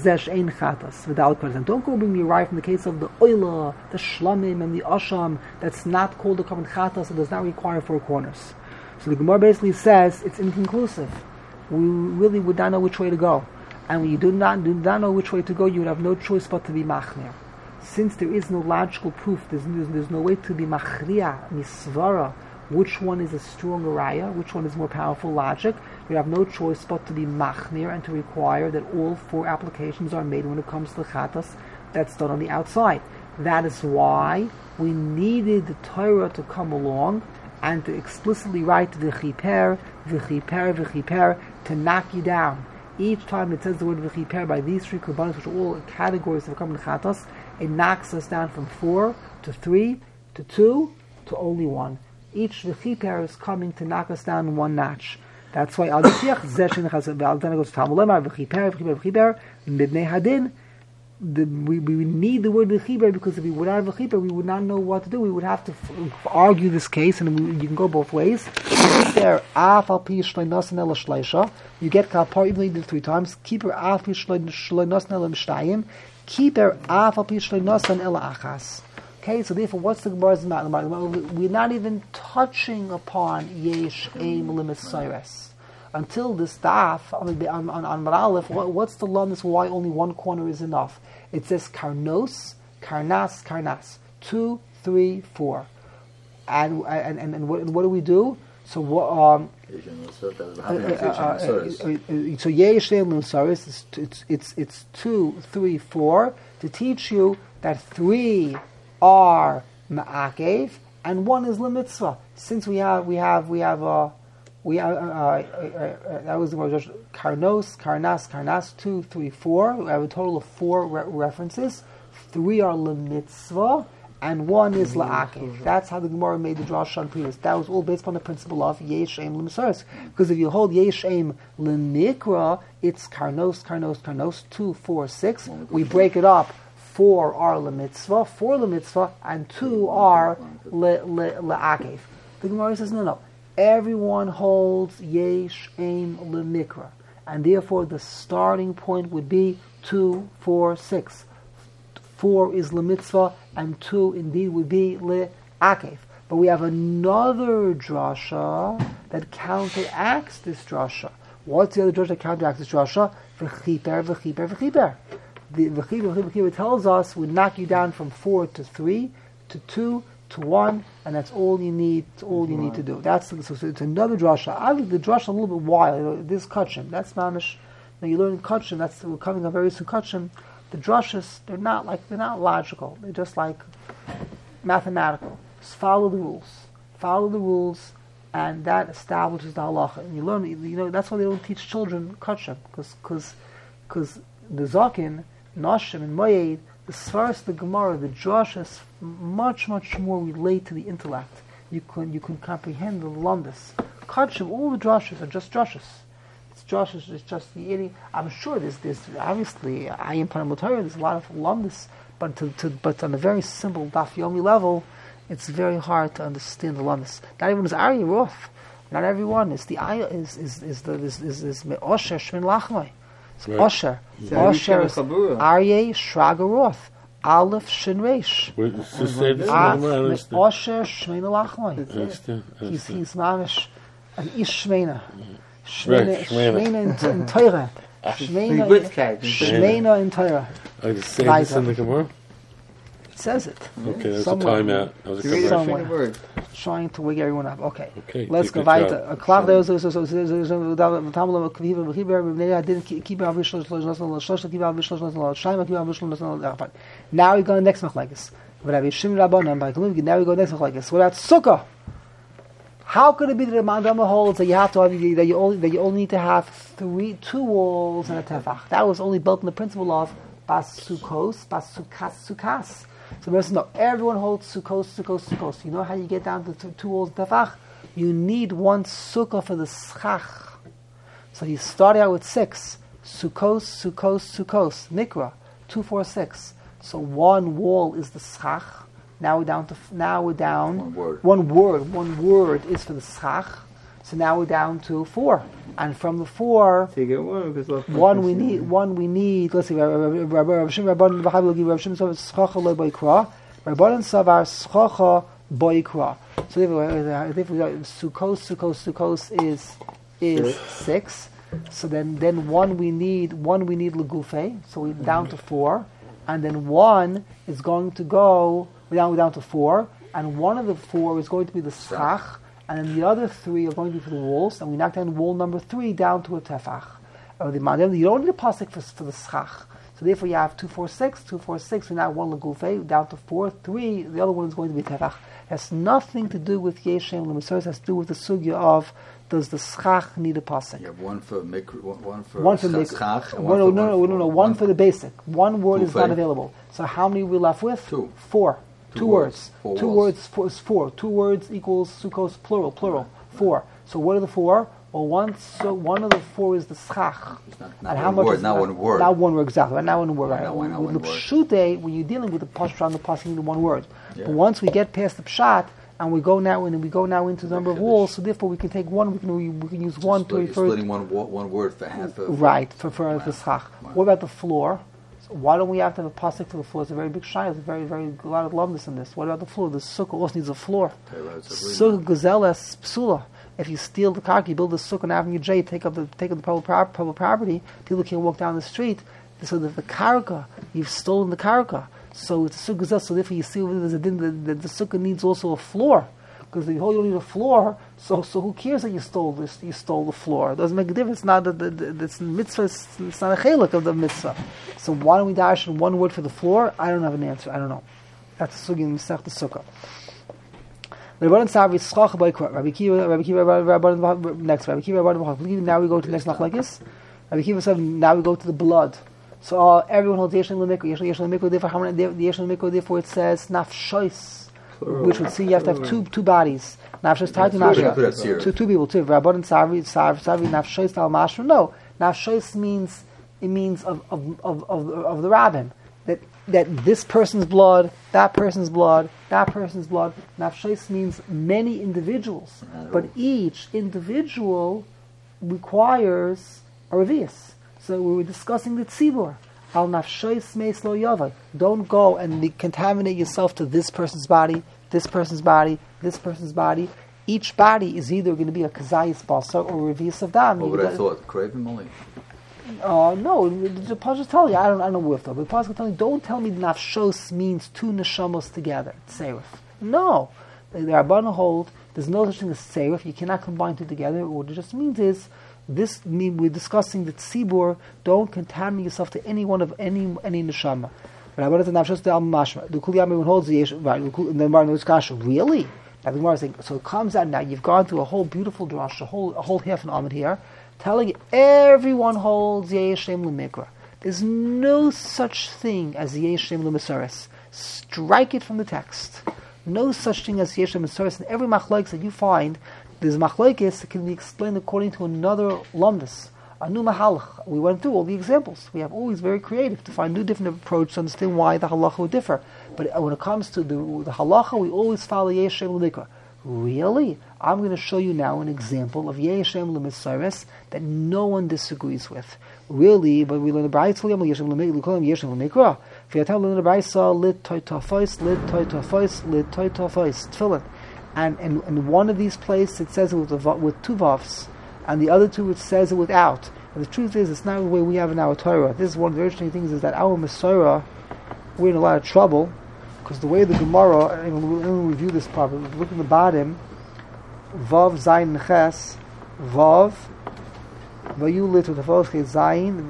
S1: don't go bring me right from the case of the oila, the shlamim, and the asham that's not called a carbon chatas and does not require four corners. So the Gemara basically says it's inconclusive. We really would not know which way to go. And when you do not, do not know which way to go, you would have no choice but to be machmir. Since there is no logical proof, there's, there's, there's no way to be machriya, misvara, which one is a stronger raya, which one is more powerful logic, you have no choice but to be machmir and to require that all four applications are made when it comes to the chatas that's done on the outside. That is why we needed the Torah to come along and to explicitly write v'chiper, v'chiper, v'chiper, to knock you down. Each time it says the word v'chiper by these three korbanos, which are all categories of carbon chatas, it knocks us down from four to three to two to only one. Each v'chiper is coming to knock us down one notch. That's why al yisiach zeshin chazal al dana goes tamulemar v'chiper v'chiper v'chiper midnei hadin. We we need the word v'chiper because if we would not have v'chiper, we would not know what to do. We would have to f- argue this case, and we, you can go both ways. There af al pi shloi nasan el shleisha. You get kapar even though you did it three times. Keeper af pi shloi nasan el mishtayim. Keeper af al pi shloi nasan el achas. Okay, so therefore, what's the Gemara's matter? We're not even touching upon Yesh Eim Limitzayres. Until this daf, on, on, on, on Maralef, what, what's the lumnus why only one corner is enough? It says Karnos, Karnas, Karnas. Two, three, four. And and, and, and what, what do we do? So what? Um, so Yesh Eim Limitzayres, it's, it's, it's, it's two, three, four, to teach you that three are ma'akev and one is lemitzvah. Since we have we have we have uh, we have uh, uh, uh, that was the word karnos, karnas, karnas two, three, four. We have a total of four re- references. Three are lemitzvah and one is la'akev. That's how the Gemara made the drash on previous. That was all based upon the principle of yesh eim lemitzvah. Because if you hold yesh eim lemikra, it's karnos, karnos, karnos two, four, six. We break it up. Four are lemitzvah, four lemitzvah, and two are le'akev. The Gemara says, no, no. Everyone holds yesh aim lemikra. And therefore the starting point would be two, four, six. Four is lemitzvah, and two indeed would be le'akev. But we have another drasha that counteracts this drasha. What's the other drasha that counteracts this drasha? V'chiper, v'chiper, v'chiper. The v'chiper, v'chiper, v'chiper tells us we knock you down from four to three, to two, to one, and that's all you need. That's all you need to do. That's so, so it's another drasha. I think the drasha a little bit wild. You know, this kachim, that's mamish. Now you learn kachim. That's we're coming up very soon. Kachim. The drashas, they're not like they're not logical. They're just like mathematical. Just follow the rules. Follow the rules. and that establishes the halacha. And you learn, you know, that's why they don't teach children kachim, because because because the zakin, nashim, and moyed, the svaras, the gemara, the drashas, much much more relate to the intellect. You can you can comprehend the lumdus. Kachim, all the drashas are just drashas. It's drashas. It's just the idiom. I'm sure there's there's obviously ayim paramotayim. There's a lot of lumdus, but to, to but on a very simple daf yomi level, it's very hard to understand the lumdus. Not even is Arya Roth. Not everyone is the ayah is is is the is is, is Osher Shmin Lachmai. It's
S2: Right.
S1: Osher. Osher is Aryeh Shraga Roth. Aleph Shin Reish.
S2: Wait, it's just say this.
S1: Ah,
S2: I don't understand.
S1: Osher Shmeina Lachmai.
S2: I understand. I
S1: He's
S2: understand.
S1: he's mamish an ish Shmeina.
S2: Right,
S1: Shmeina
S2: Shmeina.
S1: Shmeina in in Torah. Shmeina in-
S4: Shmeina.
S1: Shmeina in Torah.
S2: I just say
S1: Right.
S2: this in the Gemara.
S1: It says it.
S2: Okay, that was a
S1: Somewhere.
S2: timeout. That was a
S4: You read it
S2: comeback.
S1: Somewhere.
S4: from the word.
S1: Trying to wake everyone up. Okay.
S2: Okay,
S1: Let's
S2: keep
S1: go
S2: it
S1: weiter.
S2: job.
S1: A klach there so so so so tamla kiva kiva bnei didn't keep our vishlos shlosh shlosh keep our vishlos shlosh shlosh keep our vishlos shlosh. Now we go to the next machlekes. But Rabbi Shimon Rabbanan by Talmud. Now we go to the next machlekes. What about sukkah? How could it be that the Mandama holds that you have to have, that you only that you only need to have three two walls and a tefach? That was only built on the principle of bas sukkos, bas sukkas, sukkas. So listen, no, everyone holds sukkos, sukkos, sukkos. You know how you get down to two, two walls and tefach? You need one sukkah for the schach. So you start out with six sukkos, sukkos, sukkos, nikra, two, four, six. So one wall is the schach. Now we're down to now we're down
S3: One word.
S1: One word. One word is for the schach. So now we're down to four, and from the four,
S4: So you get one because left
S1: one we need. One we need. Let's see. Rav Shimon Rabbanan v'Chavi Logi. Rav Shimon Savar Schacha lo boikra. Rabbanan Savar Schacha boikra. So if we got Sukkos, Sukkos, Sukkos is is six. So then then one we need. One we need legufe. So we're down to four, and then one is going to go. We're down, we're down to four, and one of the four is going to be the schach, and then the other three are going to be for the walls, and we knock down wall number three down to a tefach. Or the mandel, you don't need a pasuk for, for the schach. So therefore you have two, four, six, two, four, six, we now one legufe, down to four, three, the other one is going to be tefach. It has nothing to do with Yeshem L'Mitzvah, it has to do with the sugya of, does the schach need a pasuk?
S3: You have one for mikro, one, one for
S1: One for
S3: schach,
S1: mikro.
S3: schach, and
S1: One, no,
S3: one for
S1: no, no, no, no, one for the basic. One word is
S3: Gufe.
S1: not available. So how many are we left with?
S3: Two.
S1: Four.
S3: Two
S1: Two
S3: words.
S1: words.
S3: Four
S1: Two
S3: walls.
S1: words four is four. Two words equals sukkos, plural, plural. Four. So what are the four? Well, one, so one of the four is the schach.
S3: It's not, not
S1: And
S3: one
S1: how much
S3: word,
S1: is
S3: not
S1: that?
S3: one word.
S1: Not one word, exactly. Right? Not one word. Right?
S3: Not one- not
S1: With
S3: one
S1: the
S3: word.
S1: pshute, when you're dealing with the pashut on the pasuk, you need one word.
S3: Yeah.
S1: But once we get past the pshat, and we go now in, we go now into the number of
S3: Chiddush.
S1: walls, so therefore we can take one, we can we, we can use one to
S3: Split,
S1: refer
S3: splitting one, wo- one word for half of...
S1: right for for the schach.
S3: Wow.
S1: What about the floor? So why don't we have to have a pasuk for the floor? It's a very big shy. It's a very very a lot of loveness in this. What about the floor? The sukkah also needs a floor. Sukkah gazelas psula. If you steal the car, you build the sukkah on Avenue J, take up the take up the public, pro- public property. People can't walk down the street. So that the karka, you've stolen the karka. So it's a sukkah gazel. So therefore, you see there's a din that the, the sukkah needs also a floor. Because the whole you don't need a floor, so so who cares that you stole this? You stole the floor. It doesn't make a difference. It's not that the, the, it's mitzvah. It's, it's not a chelik of the mitzvah. So why don't we dash in one word for the floor? I don't have an answer. I don't know. That's the sugi in Masech the sukkah. Rabbanan Savi Schach Boikra. Rabbi Kiva. Rabbi Kiva. Rabbanan next. Rabbi Kiva. Rabbanan. Now we go to the next machlekes. Rabbi Kiva said. Now we go to the blood. So uh, everyone holds Yeshen Lemikra. Yeshen Yeshen Lemikra. Therefore, how many? The Yeshen Lemikra. Therefore, it says nafshois. Which would see you have to have two two bodies. Nafshos tied to nafshos. Two two people too. Rabbanan Savi Savi Savi Nafshos Tal Mashra. No, Nafshos means it means of of of of, of the rabbin that that this person's blood, that person's blood, that person's blood. Nafshos means many individuals, but each individual requires a revius. So we were discussing the tzibur. Al nafshois meis lo yavai. Don't go and contaminate yourself to this person's body, this person's body, this person's body. Each body is either going to be a kazayis basa or a revius of dam.
S3: What would I thought? Craven only?
S1: Uh, no, the Pasuk tell you. I don't. I don't know where though. But the Pasuk tell you. Don't tell me nafshos means two neshamos together. Serif. No, the Rabbanan hold there's no such thing as serif. You cannot combine two together. What it just means is. This mean we're discussing the tzibur. Don't contaminate yourself to any one of any any neshama. But I wanted to nafshos the al mashma. The kuliyam holds the yesh. Right. The martin kasha. Really? Now the Gemara is saying, so it comes out now, you've gone through a whole beautiful drasha, a whole, a whole half an amud here, telling everyone holds Yesh Shem L'Mikra. There's no such thing as Yesh Shem L'Mesaris. Strike it from the text. No such thing as Yesh Shem L'Mesaris. In every machlokes that you find, there's machlokes that can be explained according to another lumdus. A new mahalach. We went through all the examples. We have always very creative to find new different approach to understand why the halacha would differ. But when it comes to the, the halacha, we always follow Yesh Shem L'Mikra. Really? I'm going to show you now an example of Yesh Shem L'Mesaris that no one disagrees with. Really? But we learn the Brayso Yesh Shem L'Mikra. Yesh Shem L'Mikra. If you tell the Brayso lit toy tafos, lit toy tafos, lit toy tafos, tefillin. And in, in one of these places it says it with, a, with two vavs, and the other two it says it without. And the truth is, it's not the way we have in our Torah. This is one of the interesting things, is that our Masorah, we're in a lot of trouble, because the way the Gemara, and we'll, we'll review this part, but look at the bottom, Vav, Zayin, Ches, Vav, Vayulit, with the Vav, Zayin,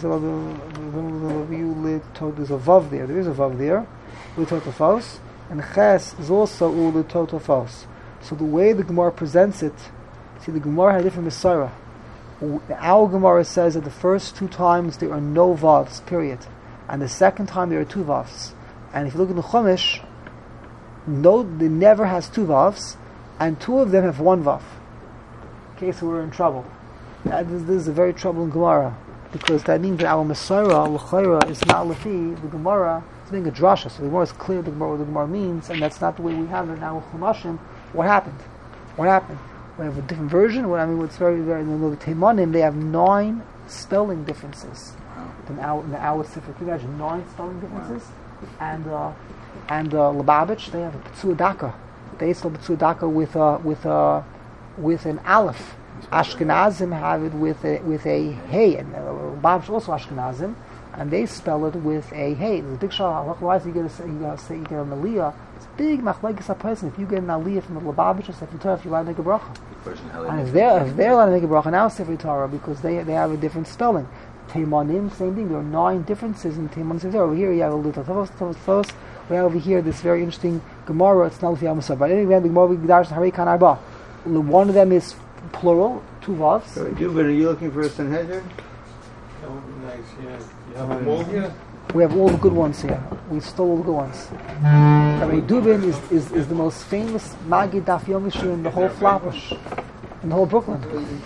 S1: Vayulit, there's a Vav there, there is a Vav there, with Totafos, and Ches is also Ulit Totafos. So the way the Gemara presents it, see, the Gemara had a different Masorah. Our Gemara says that the first two times there are no Vavs, period. And the second time there are two Vavs. And if you look at the Chumash, no, it never has two Vavs, and two of them have one Vav. Okay, so we're in trouble. That is, this is a very troubling Gemara, because that means that our Masorah, L'chaira, is not Lefi, the Gemara, is being a drasha. So the Gemara is clear the Gemara, what the Gemara means, and that's not the way we have it in our Chumashim. What happened? What happened? We have a different version. What I mean, what's very, very, in the Teimanim, they have nine spelling differences. Wow. In our, in the our Sefer, can you imagine nine spelling differences? Wow. And uh, and uh, Lubavitch, they have a P'tzua Daka. They spell P'tzua Daka with uh, with uh, with an aleph. Ashkenazim have it with a with a hey, and uh, Lubavitch also Ashkenazim, and they spell it with a hey. There's a big shah. Otherwise, you get a you get a, you get a maliyah. It's big machlekes a person. If you get an aliyah from the Lubavitch or Sefer Torah, if you want to make a bracha, and if they're if they're allowed to make a bracha now Sefer Torah, because they they have a different spelling. Teimanim, same thing. There are nine differences in Teimanim. Over here, you have a little Tavos. We have over here this very interesting Gemara. It's not Lefi Amusar. But anyway, the Gemara we darshan Harei Kan Arba. One of them is plural, two vavs.
S4: So, you, but are you looking for a Sanhedrin?
S5: That would be nice. Yeah. You have them all here.
S1: We have all the good ones here. We stole all the good ones. Rabbi Dubin is, is, is the most famous Magid Daf Yomi Shir in the whole Flatbush, in the whole Brooklyn.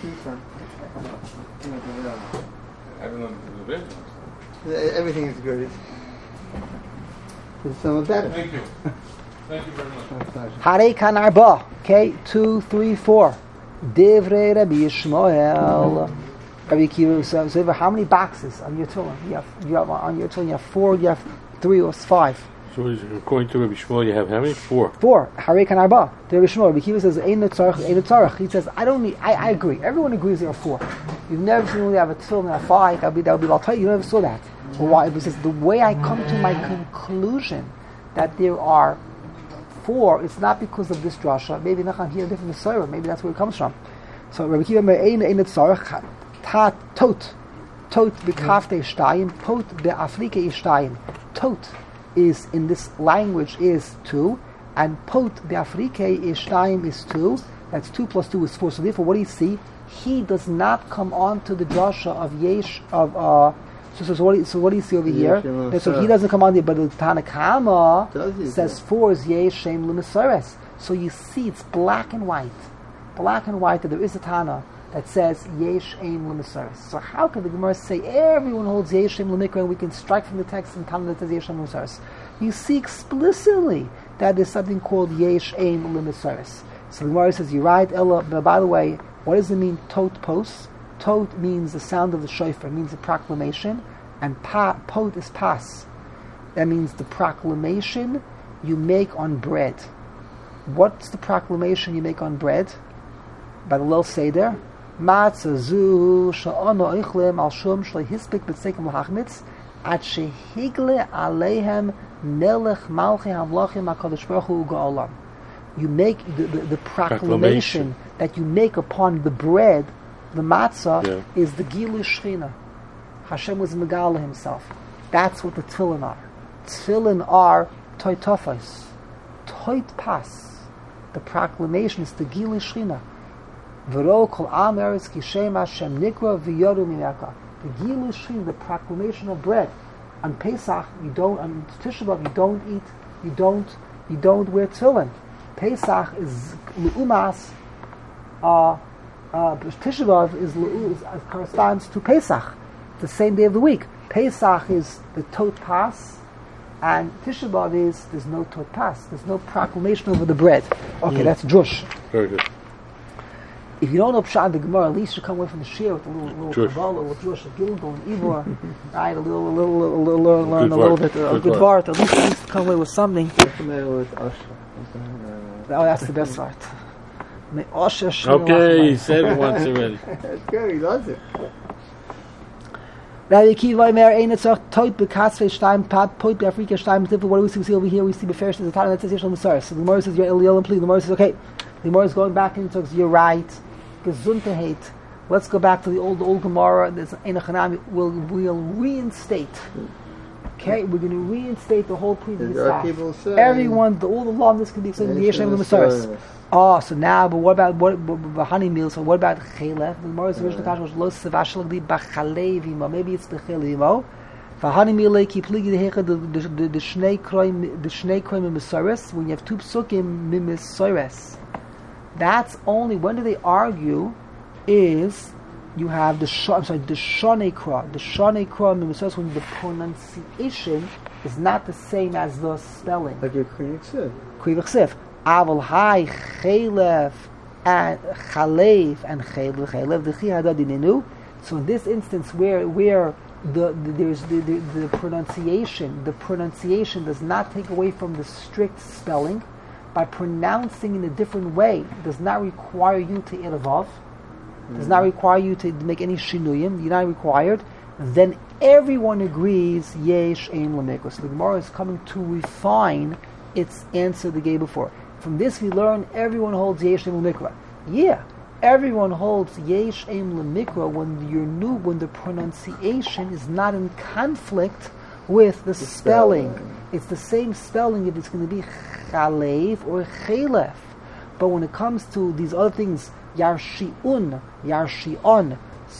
S5: I don't know the business.
S4: Everything is good. It's some of that.
S5: Thank you. Thank you very much.
S1: Harei Kan Arba. Okay, two, three, four. Divrei Rabbi Yishmael. Rabbi Akiva. So, so how many boxes on your tefillin? You have, you have on your tefillin. You have four. You have three or five.
S2: So according to Rabbi Shmuel, you have how many? Four.
S1: Four. Harei Kan Arba. The Rabbi Shmuel. Rabbi Akiva says Ein Tzarech, Ein Tzarech. He says I don't need. I, I agree. Everyone agrees there are four. You've never seen we have a tefillin and a five. That would be that would be I'll you never saw that. But why? Because the way I come to my conclusion that there are four, it's not because of this drasha. Maybe Nachan here a different Masorah. Maybe that's where it comes from. So Rabbi Akiva Ein Ein Tzarech Ta Tot Tot B'Kafte Shtayim Tot Be'Afrike Shtayim. Tot is in this language is two, and Pot Be'Afrike is Shtayim is two. That's two plus two is four. So therefore, what do you see? He does not come on to the drasha of Yesh of uh. So, so, so, what do you, so what do you see over here? Yeah, so he doesn't come on there, but the Tanakama says four is Yesh Shem L'Mesares. So you see, it's black and white, black and white that there is a Tana that says Yesh Shem L'Mesares. So how can the Gemara say everyone holds Yesh Shem L'Mikra and we can strike from the text and Tana that says Yesh Shem L'Mesares? You see explicitly that there's something called Yesh Shem L'Mesares. So the Gemara says you're right, Ella. But by the way, what does it mean? Tot pos. Tot means the sound of the shofar, means a proclamation, and pa, pot is pas. That means the proclamation you make on bread. What's the proclamation you make on bread? By the Lil Seder, Matzah zu sha'ano eichlem al shum shlei hispik b'tzekim l'hachmitz at shehigle aleihem nelech malchi havlachim hakadosh baruch hu u'ga'olam. You make the, the, the proclamation, proclamation that you make upon the bread. The matzah yeah. is the Gilu Shechina. Hashem was Megala himself. That's what the tefillin are. Tefillin are toitofos, toit pas. the proclamation is the Gili Shechina. V'ro kol am eretz ki shem Hashem nikra v'yodu mimeka. The Gili Shechina, the proclamation of bread. On Pesach, you don't. On Tisha B'av, you don't eat. You don't. You don't wear tefillin. Pesach is leumas. Uh, uh, Tisha B'av is, is uh, corresponds to Pesach, the same day of the week. Pesach is the Tot Pas, and Tisha B'av is there's no Tot Pas. There's no proclamation over the bread. Okay, mm. that's Drush.
S2: Very good.
S1: If you don't know Pshat the Gemara, at least you come away from the Shir with a little, little Kabbalah, a little Drush, a Gilgal, and Ivor, right? A little, a little, a little, learn, learn a little bit, a good, good Vart. At least, at least come away with something. Oh, that's the best part.
S2: Okay, he said it once already.
S4: That's good, he loves it.
S1: Rabbi Akiva Omer ein etzach toit bekasvei shtaim pat poit be'afrika shtaim tifel. What do we see? We see over here. We see beferish the time that says Yishal Musaris. So the Gemara says you're Eliel and Pli. The Gemara says okay. The Gemara is going back and talks. You're right. Gesundheit. Let's go back to the old old Gemara. There's ein achanami. We'll we'll reinstate. Okay, we're going to reinstate the whole previous stuff. Everyone, the, all the law of this can be explained in the Yeshem and the Musaris. Oh, so now, but what about what, what, what honey meal? So what about chelef? The Gemara's original question was lo sevashalagdi b'chalevimo. Maybe it's the chelevimo. For honey meal, like he pligi the hecha the the the shnei kroim the shnei kroim misaris. When you have two psukim misaris, that's only when do they argue? Is you have the sh- I'm sorry the shonei kra the shonei kra misaris when the pronunciation is not the same as the spelling.
S4: Like your Kriya Ksiv.
S1: Kriya Ksiv. Aval hai chelef and chalev and chelev chelev the chi hadadinenu. So in this instance, where where the, the there's the, the the pronunciation, the pronunciation does not take away from the strict spelling. By pronouncing in a different way, does not require you to add a vav, does not require you to make any shinuyim. You're not required. Then everyone agrees yesh ein lemekos. So the Gemara is coming to refine its answer the day before. From this we learn everyone holds yesh ein lemikra. Yeah, everyone holds yesh ein lemikra when you're new, when the pronunciation is not in conflict with the, the spelling. spelling. It's the same spelling if it's going to be chalev or chelef. But when it comes to these other things, yarshi'un, yarshi'on,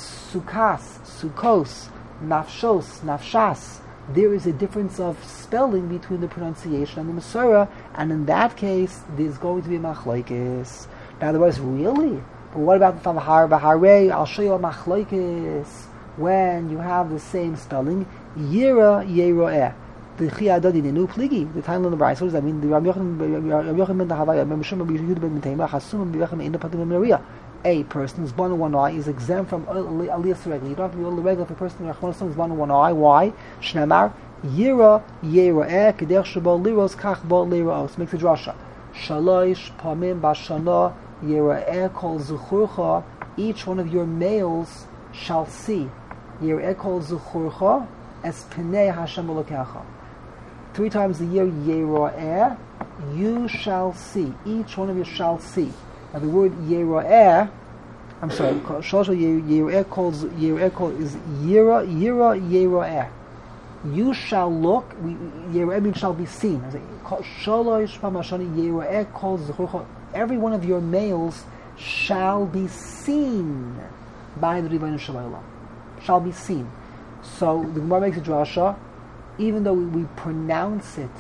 S1: sukas, sukos, nafshos, nafshas, there is a difference of spelling between the pronunciation and the Masorah, and in that case, there's going to be machlokes. Now, there was really, but what about the Favahar Baharei? I'll show you a machlokes when you have the same spelling. Yira Yeroeh. The Chiyadadi Nenu Pligi. The time on the Bryce. What does that mean? The Rabbi Yochanan ben Havaya, Meshum ben Yehud ben Mitayma, Hasum ben Bechem in the Patim Maria. A person who's born in one eye is exempt from Aliyah Regular. You don't have to be all the regular if a person who's born in one eye. Why? Shnamar Yira Yeroeh Kedech Shabo Liros Kach Bo Liros. Makes a drasha. Shalosh Pamim Bashana Yeroeh Kol Zuchurcha. Each one of your males shall see. Yeroeh Kol Zuchurcha as Penei Hashem Elokecha. Three times a year, Yeroeh, you shall see. Each one of you shall see. Now the word Yeroeh, I'm sorry, Yeroeh calls Yeroeh calls is Yira Yira Yeroeh. You shall look. Yeroeh means shall be seen. Shalosh Pamashani Yeroeh calls every one of your males shall be seen by the Ribono Shel Olam. Shall be seen. So the Gemara makes a drasha. Even though we, we pronounce it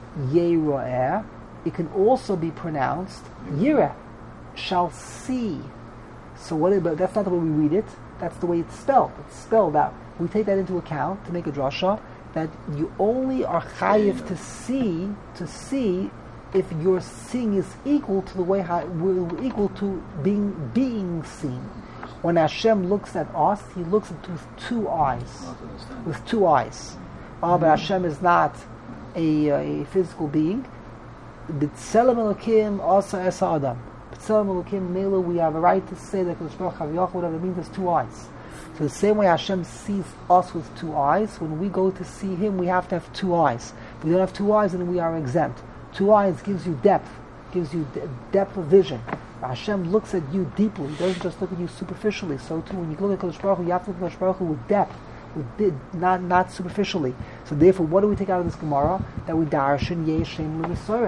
S1: Yeroeh, it can also be pronounced Yireh, shall see. So what? But that's not the way we read it. That's the way it's spelled. It's spelled out. We take that into account to make a drasha that you only are chayiv to see to see if your seeing is equal to the way how, equal to being being seen. When Hashem looks at us, He looks at with two eyes, with two eyes. Oh, but Hashem is not a, a physical being. B'tselem Elokim asa es Adam. B'tselem Elokim Mela, we have a right to say that Kadosh Baruch Hu, whatever it means, has two eyes. So the same way Hashem sees us with two eyes, when we go to see Him, we have to have two eyes. If we don't have two eyes, then we are exempt. Two eyes gives you depth, gives you de- depth of vision. Hashem looks at you deeply. He doesn't just look at you superficially. So too, when you look at Kadosh Baruch Hu, you have to look at Kadosh Baruch Hu with depth. With not not superficially. So therefore, what do we take out of this Gemara? That we darshan yeshem l'misoros.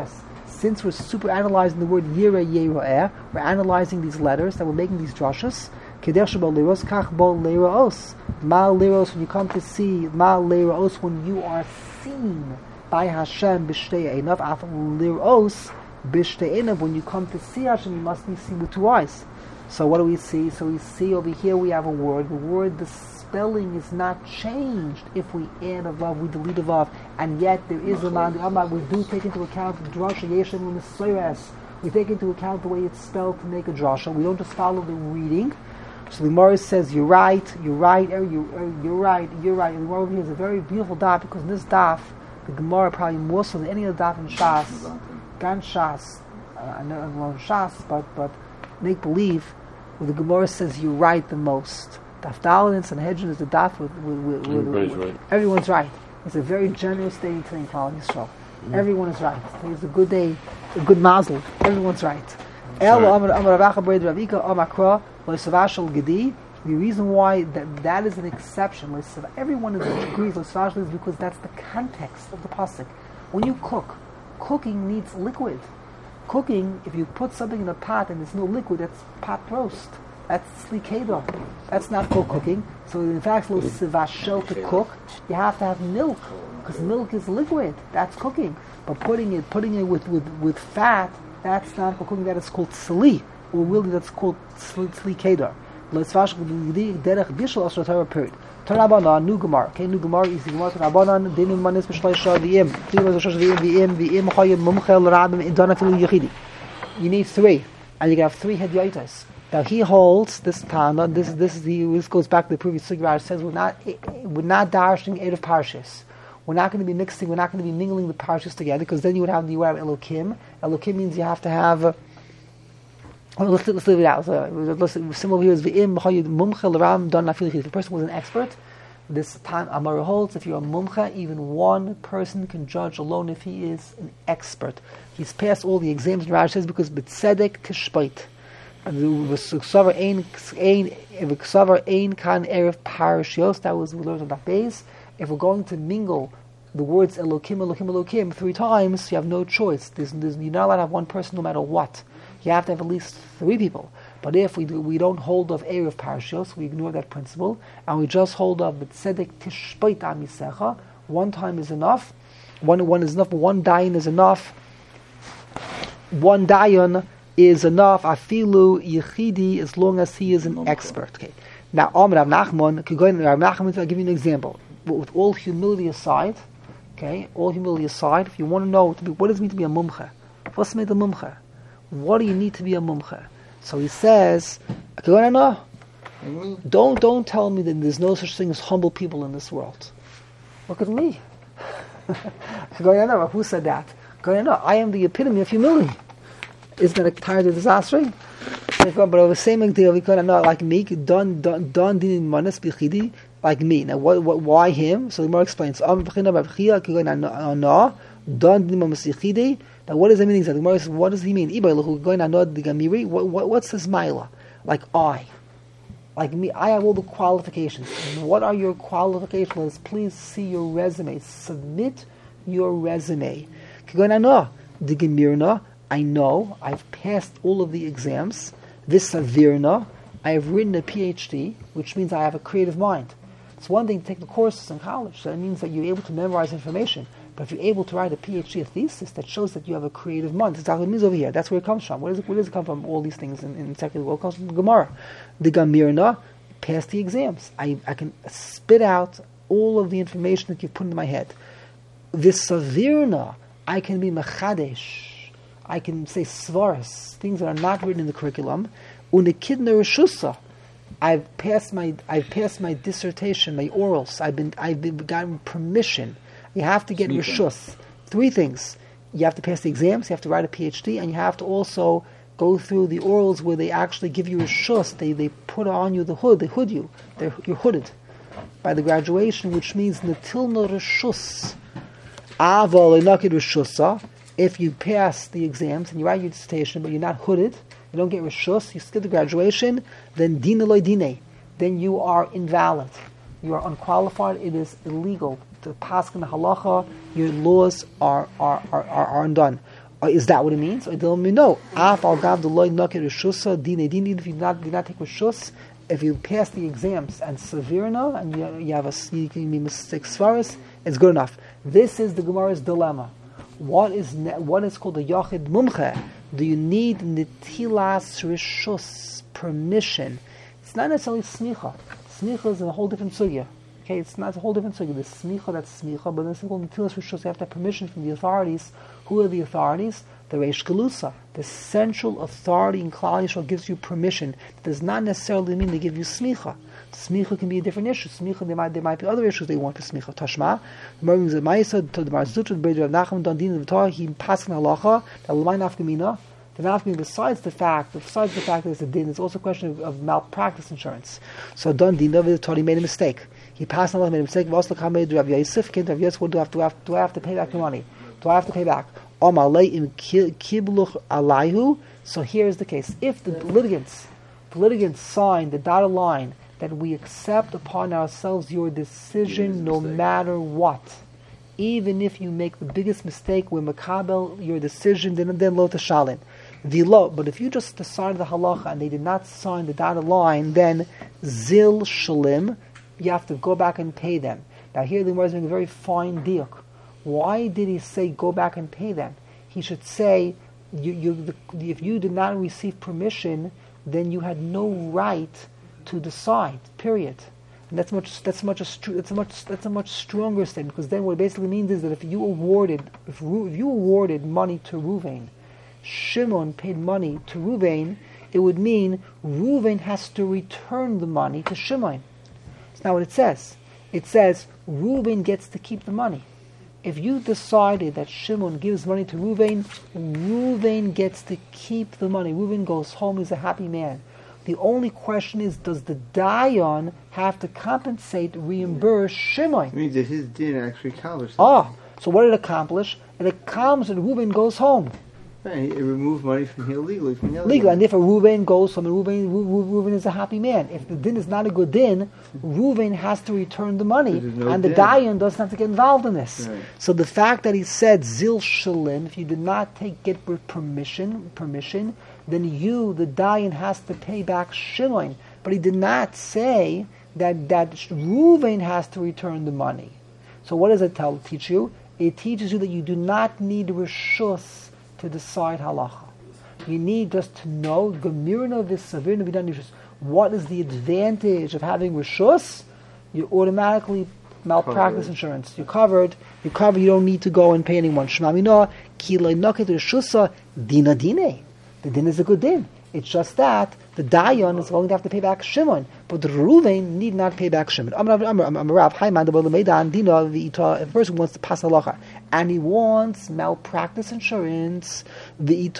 S1: Since we're super analyzing the word Yireh Yera'eh, we're analyzing these letters that we're making these drashas. Kedesh bo leiros, kach bo leiros. Ma leiros, when you come to see, ma leiros, when you are seen by Hashem b'shtei einav, af leiros b'shtei einav, when you come to see Hashem, you must be seen with two eyes. So what do we see? So we see over here we have a word. The word, the spelling is not changed. If we add a vav, we delete a vav, and yet there is a man. We do take into account the drasha yeshem and the soiras. We take into account the way it's spelled to make a drasha. We don't just follow the reading. So the Gemara says, "You're right. You're right. You're, you're right. You're right." And the Gemara over here is a very beautiful daf, because in this daf, the Gemara probably more so than any other daf in Shas, Gan Shas, uh, I know Shas, but but make believe. Where the Gemara says you're right the most. Daf Daled and Sanhedrin is the daf with, with, with, with,
S2: Everybody's
S1: with
S2: right.
S1: everyone's right. It's a very generous day today in Klal Yisrael. Mm. Everyone is right. Today's a good day, a good mazel. Everyone's right. El Amar Amar Ravacha B'Red Ravika Amakra Loisavashal Gedi. The reason why that that is an exception, everyone is agrees Loisavashal is because that's the context of the pasuk. When you cook, cooking needs liquid. Cooking, if you put something in a pot and there's no liquid, that's pot roast. That's slikeda. That's not called cooking. So in fact, sivashel to cook, you have to have milk, because milk is liquid. That's cooking. But putting it, putting it with, with, with fat, that's not called cooking. That is called sli, or really that's called slikeda. Derech bishul asher Torah period. Tanabanan new gemara. Okay, new gemara is the gemara. Tanabanan dinu manis b'shleisha v'im. Tinu b'shleisha v'im v'im v'im chayim mumchel rabim idana filu yechidi. You need three, and you can have three hedyotas. Now he holds this Tana. This this is the, this goes back to the previous sugya. It says we're not we're not darshing eight of parshas. We're not going to be mixing. We're not going to be mingling the parshas together, because then you would have you would have Elokim. Elokim means you have to have. Uh, Let's, let's leave it out. So, let's, similar here is v'im mumche l'ram don nafil. If a person was an expert, this time Amar holds, if you're a mumche, even one person can judge alone if he is an expert. He's passed all the exams. And Rashi says because b'tzedek tishpait. And the v'ksavar ein ein v'ksavar ein kan erev parashios. That was we learned on that base. If we're going to mingle the words Elokim Elokim Elokim three times, you have no choice. There's, there's, you're not allowed to have one person no matter what. You have to have at least three people. But if we do, we don't hold of Erev Parashos, we ignore that principle, and we just hold of B'tzedek Tishpait Amisecha, one time is enough, one one is enough, one dayan is enough, one dayan is enough, afilu yichidi, as long as he is an expert. Okay. Now, Amr Rav Nachman, could go in Rav Nachman, I'll give you an example. With all humility aside, okay, all humility aside, if you want to know what does it mean to be a mumche, what's made a mumche? What do you need to be a mumche? So he says, don't don't tell me that there's no such thing as humble people in this world. Look at me. Who said that? I am the epitome of humility. Isn't that a tired of disaster? But the same idea, like me, don don don din manas bichidi, like me. Now, what, what, why him? So the Gemara explains. Now, what does that mean exactly? The Gemara says, what does he mean? What, what, what's this mila? Like I. Like me, I have all the qualifications. What are your qualifications? Please see your resume. Submit your resume. I know, I've passed all of the exams. This Savirna, I have written a P H D, which means I have a creative mind. It's one thing to take the courses in college. So that means that you're able to memorize information. But if you're able to write a P H D, a thesis, that shows that you have a creative mind. That's exactly what it means over here. That's where it comes from. Where does it, where does it come from, all these things in, in secular world? It comes from the Gemara. The Gamirna passed the exams. I, I can spit out all of the information that you've put into my head. This Savirna, I can be Mechadesh. I can say svaras, things that are not written in the curriculum. Unikidna Rishusa, I've passed my I've passed my dissertation, my orals. I've been I've been gotten permission. You have to get rishus. Three things: you have to pass the exams, you have to write a P H D, and you have to also go through the orals where they actually give you rishus. They they put on you the hood. They hood you. They're, you're hooded by the graduation, which means natilna rishus. Aval enakid rishusa. If you pass the exams and you write your dissertation, but you're not hooded, you don't get rishus, you skip the graduation, then dina loy dine, then you are invalid. You are unqualified. It is illegal to pass in the halacha. Your laws are are are, are, are undone. Uh, is that what it means? I don't know. Af al gav deloy nakir reshusa dine dine. If you do not do not take reshus, if you pass the exams and severna and you, you have a you can be mistake svaris, it's good enough. This is the Gemara's dilemma. What is ne- what is called a yachid mumche? Do you need netilas reshus, permission? It's not necessarily smicha. Smicha is a whole different sugya. Okay, it's not a whole different sugya. The smicha, that's smicha, but it's called netilas reshus. You have to have permission from the authorities. Who are the authorities? The Reish Galusa, the central authority in Klal Yisrael, gives you permission. It does not necessarily mean they give you smicha. Smicha can be a different issue. Smicha, there might, there might be other issues they want for smicha. Tashma, the Mervin Zemaisa, to the Marzutra, the Bridge of Nachman, Dandin, the Torah, he passed in halacha, the Lamai Nafkamina. The Nafkamina, besides the fact, besides the fact that it's a din, it's also a question of, of malpractice insurance. So Dandin, the Torah, he made a mistake. He passed in halacha, made a mistake. Vasla Kamei, do Rav Yosef, came to Rav Yosef, do I have to, do I have to pay back the money? Do I have to pay back? So here's the case. If the litigants, the litigants sign the dotted line that we accept upon ourselves your decision no matter what, even if you make the biggest mistake, we makabel your decision, then then lo tashalin. The lo, but if you just signed the halacha and they did not sign the dotted line, then zil shalim, you have to go back and pay them. Now here the Gemara is making a very fine diuk. Why did he say go back and pay them? He should say, you, you, the, if you did not receive permission, then you had no right to decide. Period. And that's much. That's much. A, that's a much. That's a much stronger statement, because then what it basically means is that if you awarded, if, if you awarded money to Ruvain, Shimon paid money to Ruvain, it would mean Ruvain has to return the money to Shimon. It's not what it says. It says Ruvain gets to keep the money. If you decided that Shimon gives money to Ruvain, Ruvain gets to keep the money. Ruvain goes home, he's a happy man. The only question is, does the Dayan have to compensate, reimburse Shimon?
S4: It means that his din actually accomplished
S1: Ah, so what did it accomplish? It accomplished that Ruvain goes home.
S4: Right, it removed money from here legally from the other
S1: Legal,
S4: guy.
S1: and if a Ruvain goes home, and Ruvain, Ruvain is a happy man. If the din is not a good din, Ruvain has to return the money,
S4: no
S1: and the
S4: din.
S1: Dayan doesn't have to get involved in this.
S4: Right.
S1: So the fact that he said zil shalim, if you did not take get permission, permission, then you, the Dayan, has to pay back Shimon. But he did not say that that Ruvain has to return the money. So what does it tell? Teach you? It teaches you that you do not need reshus to decide halacha. You need just to know gemirna v'savirna v'dan. What is the advantage of having reshus? You automatically malpractice insurance. You're covered. You're covered. You don't need to go and pay anyone. Shmamina ki lo noket reshusa dina dine. The din is a good din. It's just that the Dayan is going to have to pay back Shimon, but the Ruvain need not pay back Shimon. If a person wants to pass halacha and he wants malpractice insurance, then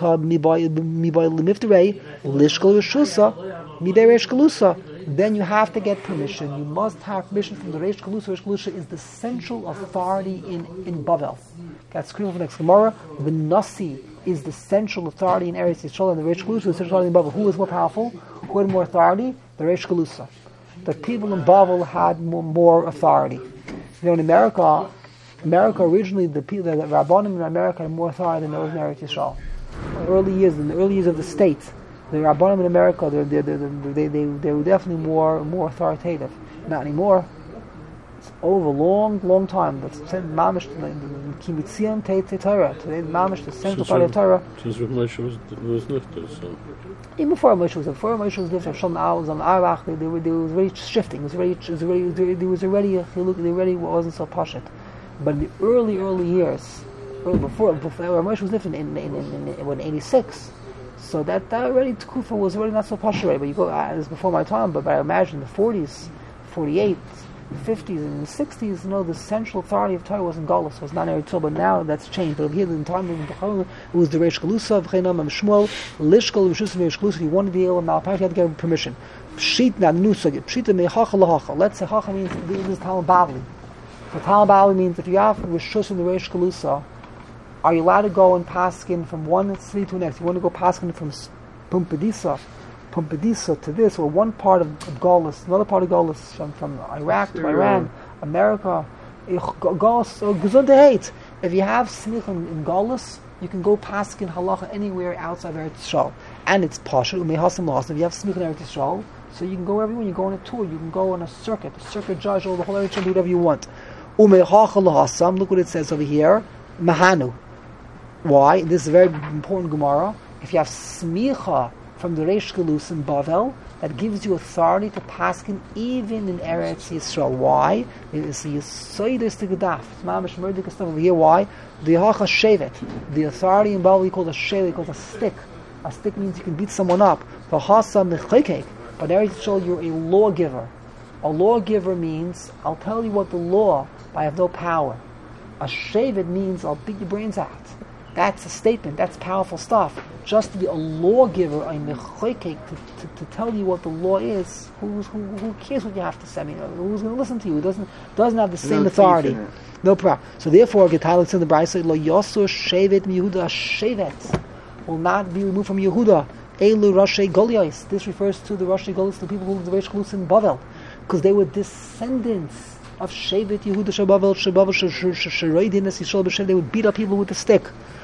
S1: you have to get permission. You must have permission from the Reish Galusa. Reish Galusa is the central authority in, in Bavel. That's clear for the next Gemara. The Nasi is the central authority in Eretz Yisrael, and the Reish Galusa is the central authority in Bavel. Who is more powerful? Who had more authority? The Reish Galusa. The people in Bavel had more, more authority. You know, in America, America originally, the people, the Rabbanim in America had more authority than those in Eretz Yisrael. In the early years, in the early years of the state, the Rabbanim in America, they, they, they, they, they were definitely more, more authoritative. Not anymore. It's over a long, long time. That's mamish kimitzion teit Torah. Today, mamish the central part of Torah.
S2: Since Moshe was was nifter, so
S1: Even before Moshe was before Moshe was different. Shalom Al on Arach, they were there was already shifting. It was already, it was already there was already a chiluk. There already wasn't so pashut. But in the early, early years, early before before Moshe was different in in in, in, in eighty-six. So that, that already Tkufa was already not so pashut. Right? But you go, uh, it was before my time. But, but I imagine the forties, forty-eight. fifties and sixties, you know, the central authority of Torah was in Galus, was not Eretz Yisrael, but now that's changed. But here in the time of the Chachamim, it was the Reish Galusa, V'cheinam, and Shmuel, Lishkol, Rishus, and Reish Galusa. If you wanted to deal with malpractice, you had to get permission. Pshit na nusag, pshita mehacha lahacha. Let's say hacha means this is Talmud Bavli. So Talmud Bavli means if you have Rishus and the Reish Galusa, are you allowed to go and paskin from one city to the next? You want to go paskin from Pumbedisa, Pumbedisa to this, or one part of, of Gaulis, another part of Gaulis, from, from Iraq to Iran, America, Gaulis, or Gesundheit. If you have smicha in, in Gaulis, you can go paskin halacha anywhere outside of Eretz Yisrael. And it's pashut, umehasam lahasam. If you have smicha in Eretz Yisrael, so you can go everywhere. You go on a tour, you can go on a circuit, a circuit judge over the whole Eretz Yisrael, do whatever you want. Umehacha lahasam, look what it says over here, mahanu. Why? This is a very important Gemara. If you have smicha from the Reish Galus in Bavel, that gives you authority to paskin even in Eretz Yisrael. Why? It's the Yisoidus to Gedaf. It's mamish murdik stuff over here. Why? The Hacha Shevet. The authority in Bavel we call a shevet, we call a stick. A stick means you can beat someone up. The Hasa Mechekek. But in Eretz Yisrael you're a lawgiver. A lawgiver means I'll tell you what the law, but I have no power. A shevet means I'll beat your brains out. That's a statement. That's powerful stuff. Just to be a lawgiver, a mechokek, to, to, to tell you what the law is. Who's, who, who cares what you have to say? I mean, who's going to listen to you? It doesn't doesn't have the same
S4: No
S1: authority.
S4: teeth in it.
S1: No problem. So therefore, Getalix in the Brisa, lo yosur shevet mi Yehuda, shevet will not be removed from Yehuda. Elu Rashi Goliath. This refers to the Rashi Goliath, the people who lived in the Reish Galus in Bavel, because they were descendants of Shevet Yehuda Shabavel Shabavel Sharoidin as Yisrael B'Shem. They would beat up people with a stick.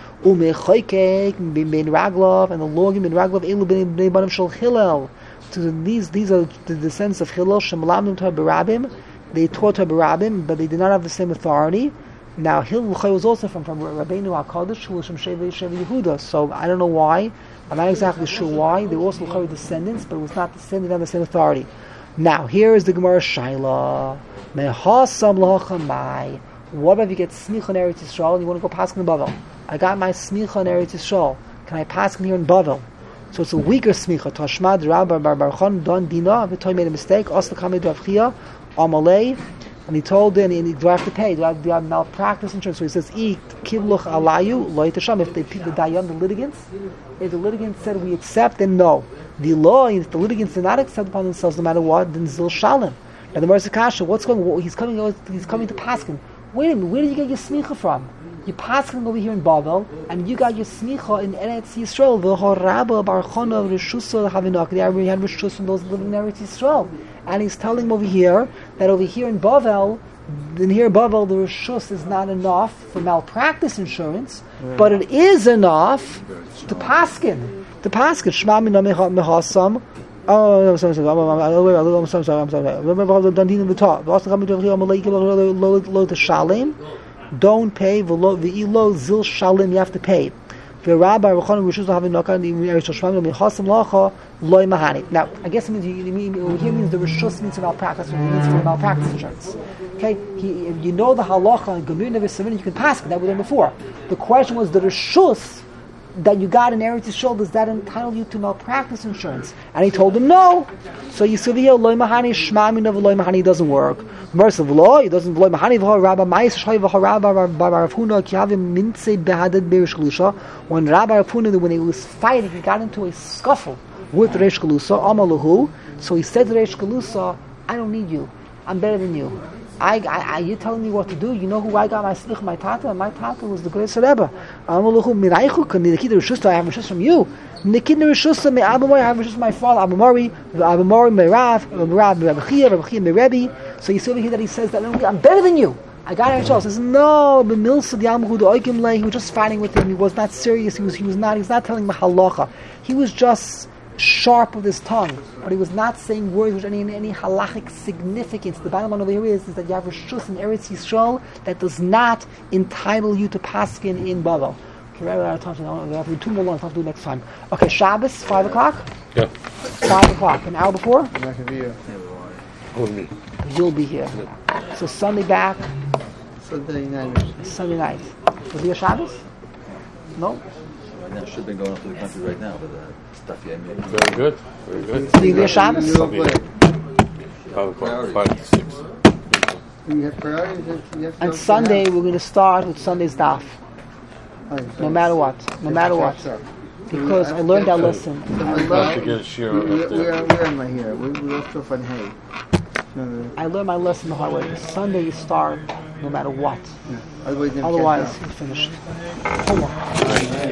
S1: Umechoykek bin Raglov and the logim bin Raglov elu bin Banim Shel Hillel. So these these are the descendants of Hillel. Shemalamim to Barabim. They taught her Barabim, but they did not have the same authority. Now Hillel was also from from Rabbeinu Hakadosh, who was from Shevet Shevet Yehuda. So I don't know why. I'm not exactly sure why. They were also descendants, but it was not the same. They didn't have the same authority. Now here is the Gemara Shaila. Mehasam lachamai. What about if you get smicha in Eretz Yisrael and you want to go paskin in Bavel? I got my smicha in Eretz Yisrael. Can I paskin here in Bavel? So it's a weaker smicha. Tashmad Rabba Bar Barchon Don Dina. V'toy made a mistake. Osla Kamei Dravchia Amalei. And he told him, and he, do I have to pay? Do I have, do I have malpractice insurance? So he says, "Eat kivluch alayu loy tasham." If they the dayan, the litigants, if the litigants said we accept, then no. The law, if the litigants did not accept upon themselves, no matter what, then zil shalim. Now the Mercer Kasha, what's going on? He's coming. He's coming to Paskin. Wait a minute. Where did you get your smicha from? You're Paskin over here in Bavel, and you got your smicha in Eretz Yisrael. V'horabba barchona reshusa havinok. They already had reshus from those living in Eretz Yisrael. And he's telling him over here that over here in Bavel, in here in Bavel, the reshus is not enough for malpractice insurance, yeah. But it is enough to Paskin. To Paskin. Shema mina mehasam. Oh, I'm sorry, I'm sorry, I'm sorry, I'm sorry, I'm sorry. Remember the Dandin in the top. Don't pay v'ilo zil shalim. You have to pay. Now, I guess it means you, mean, here means the reshus means for malpractice, or it means for malpractice insurance. Okay, he, you know the halacha and Gemir Nevis Seven, you can pass it. That we done before. The question was the reshus that you got in Eretz Yisrael, does that entitle you to malpractice insurance? And he told him no. So you see here, loy mahani shmami of loy mahani doesn't work. Mercy of law, it doesn't loy mahani v'ha rabba ma'is shoy v'ha rabba Rav Huna kihavim mintzei behadad b'Reish Galusha. When Rabbi Rav Huna, when he was fighting, he got into a scuffle with Reish Galusa, amaluhu. So he said to Reish Galusa, I don't need you. I'm better than you. I, I, I, you're telling me what to do. You know who I got my slich, my tata, and my tata was the greatest Rebbe. Amaluchu miraychu kan nikid reshus. I have reshus from you. Nikid reshus me Abamori. I have reshus from my father Abamori. Abamori me Rav. Rav me Rabbi Chia. Rabbi Chia me Rebbe. So you see over here that he says that I'm better than you. I got it. He says no. B'milsa di'amhu d'oikim lei. He was just fighting with him. He was not serious. He was. He was not. He was not telling him halacha. He was just sharp with his tongue, but he was not saying words which any any halachic significance. The bottom line over here is, is that you have reshus in Eretz Yisrael that does not entitle you to paskin in Bavel. Okay, we're out of time. We have to do two more long. I'll do next time. Okay, Shabbos, five o'clock.
S2: Yeah.
S1: Five o'clock. An hour before.
S4: I'm not gonna be here.
S2: Oh, me.
S1: You'll be here. So Sunday back.
S4: Sunday night.
S1: Sunday night. Will be a Shabbos? No.
S3: Right now, should have been going up to the country right now, but uh, stuff you hadn't made.
S2: Very good. Very good.
S1: Will you be a Shabbos?
S4: You don't play.
S2: Five o'clock. Five to six.
S4: You have priorities. You have to
S1: And
S4: go
S1: Sunday
S4: down.
S1: we're going to start with Sunday's daf.
S4: Oh,
S1: No matter what. No matter what. Because I learned that lesson. I
S2: Have
S1: learned,
S2: to get a share
S4: Where,
S2: up
S4: where,
S2: there.
S4: where am I here? We, we lost off on hay. No, no,
S1: I learned my lesson the hard way. Sunday you start no matter what.
S4: no. Otherwise, never
S1: Otherwise,
S4: catch up.
S1: you're finished. Homework.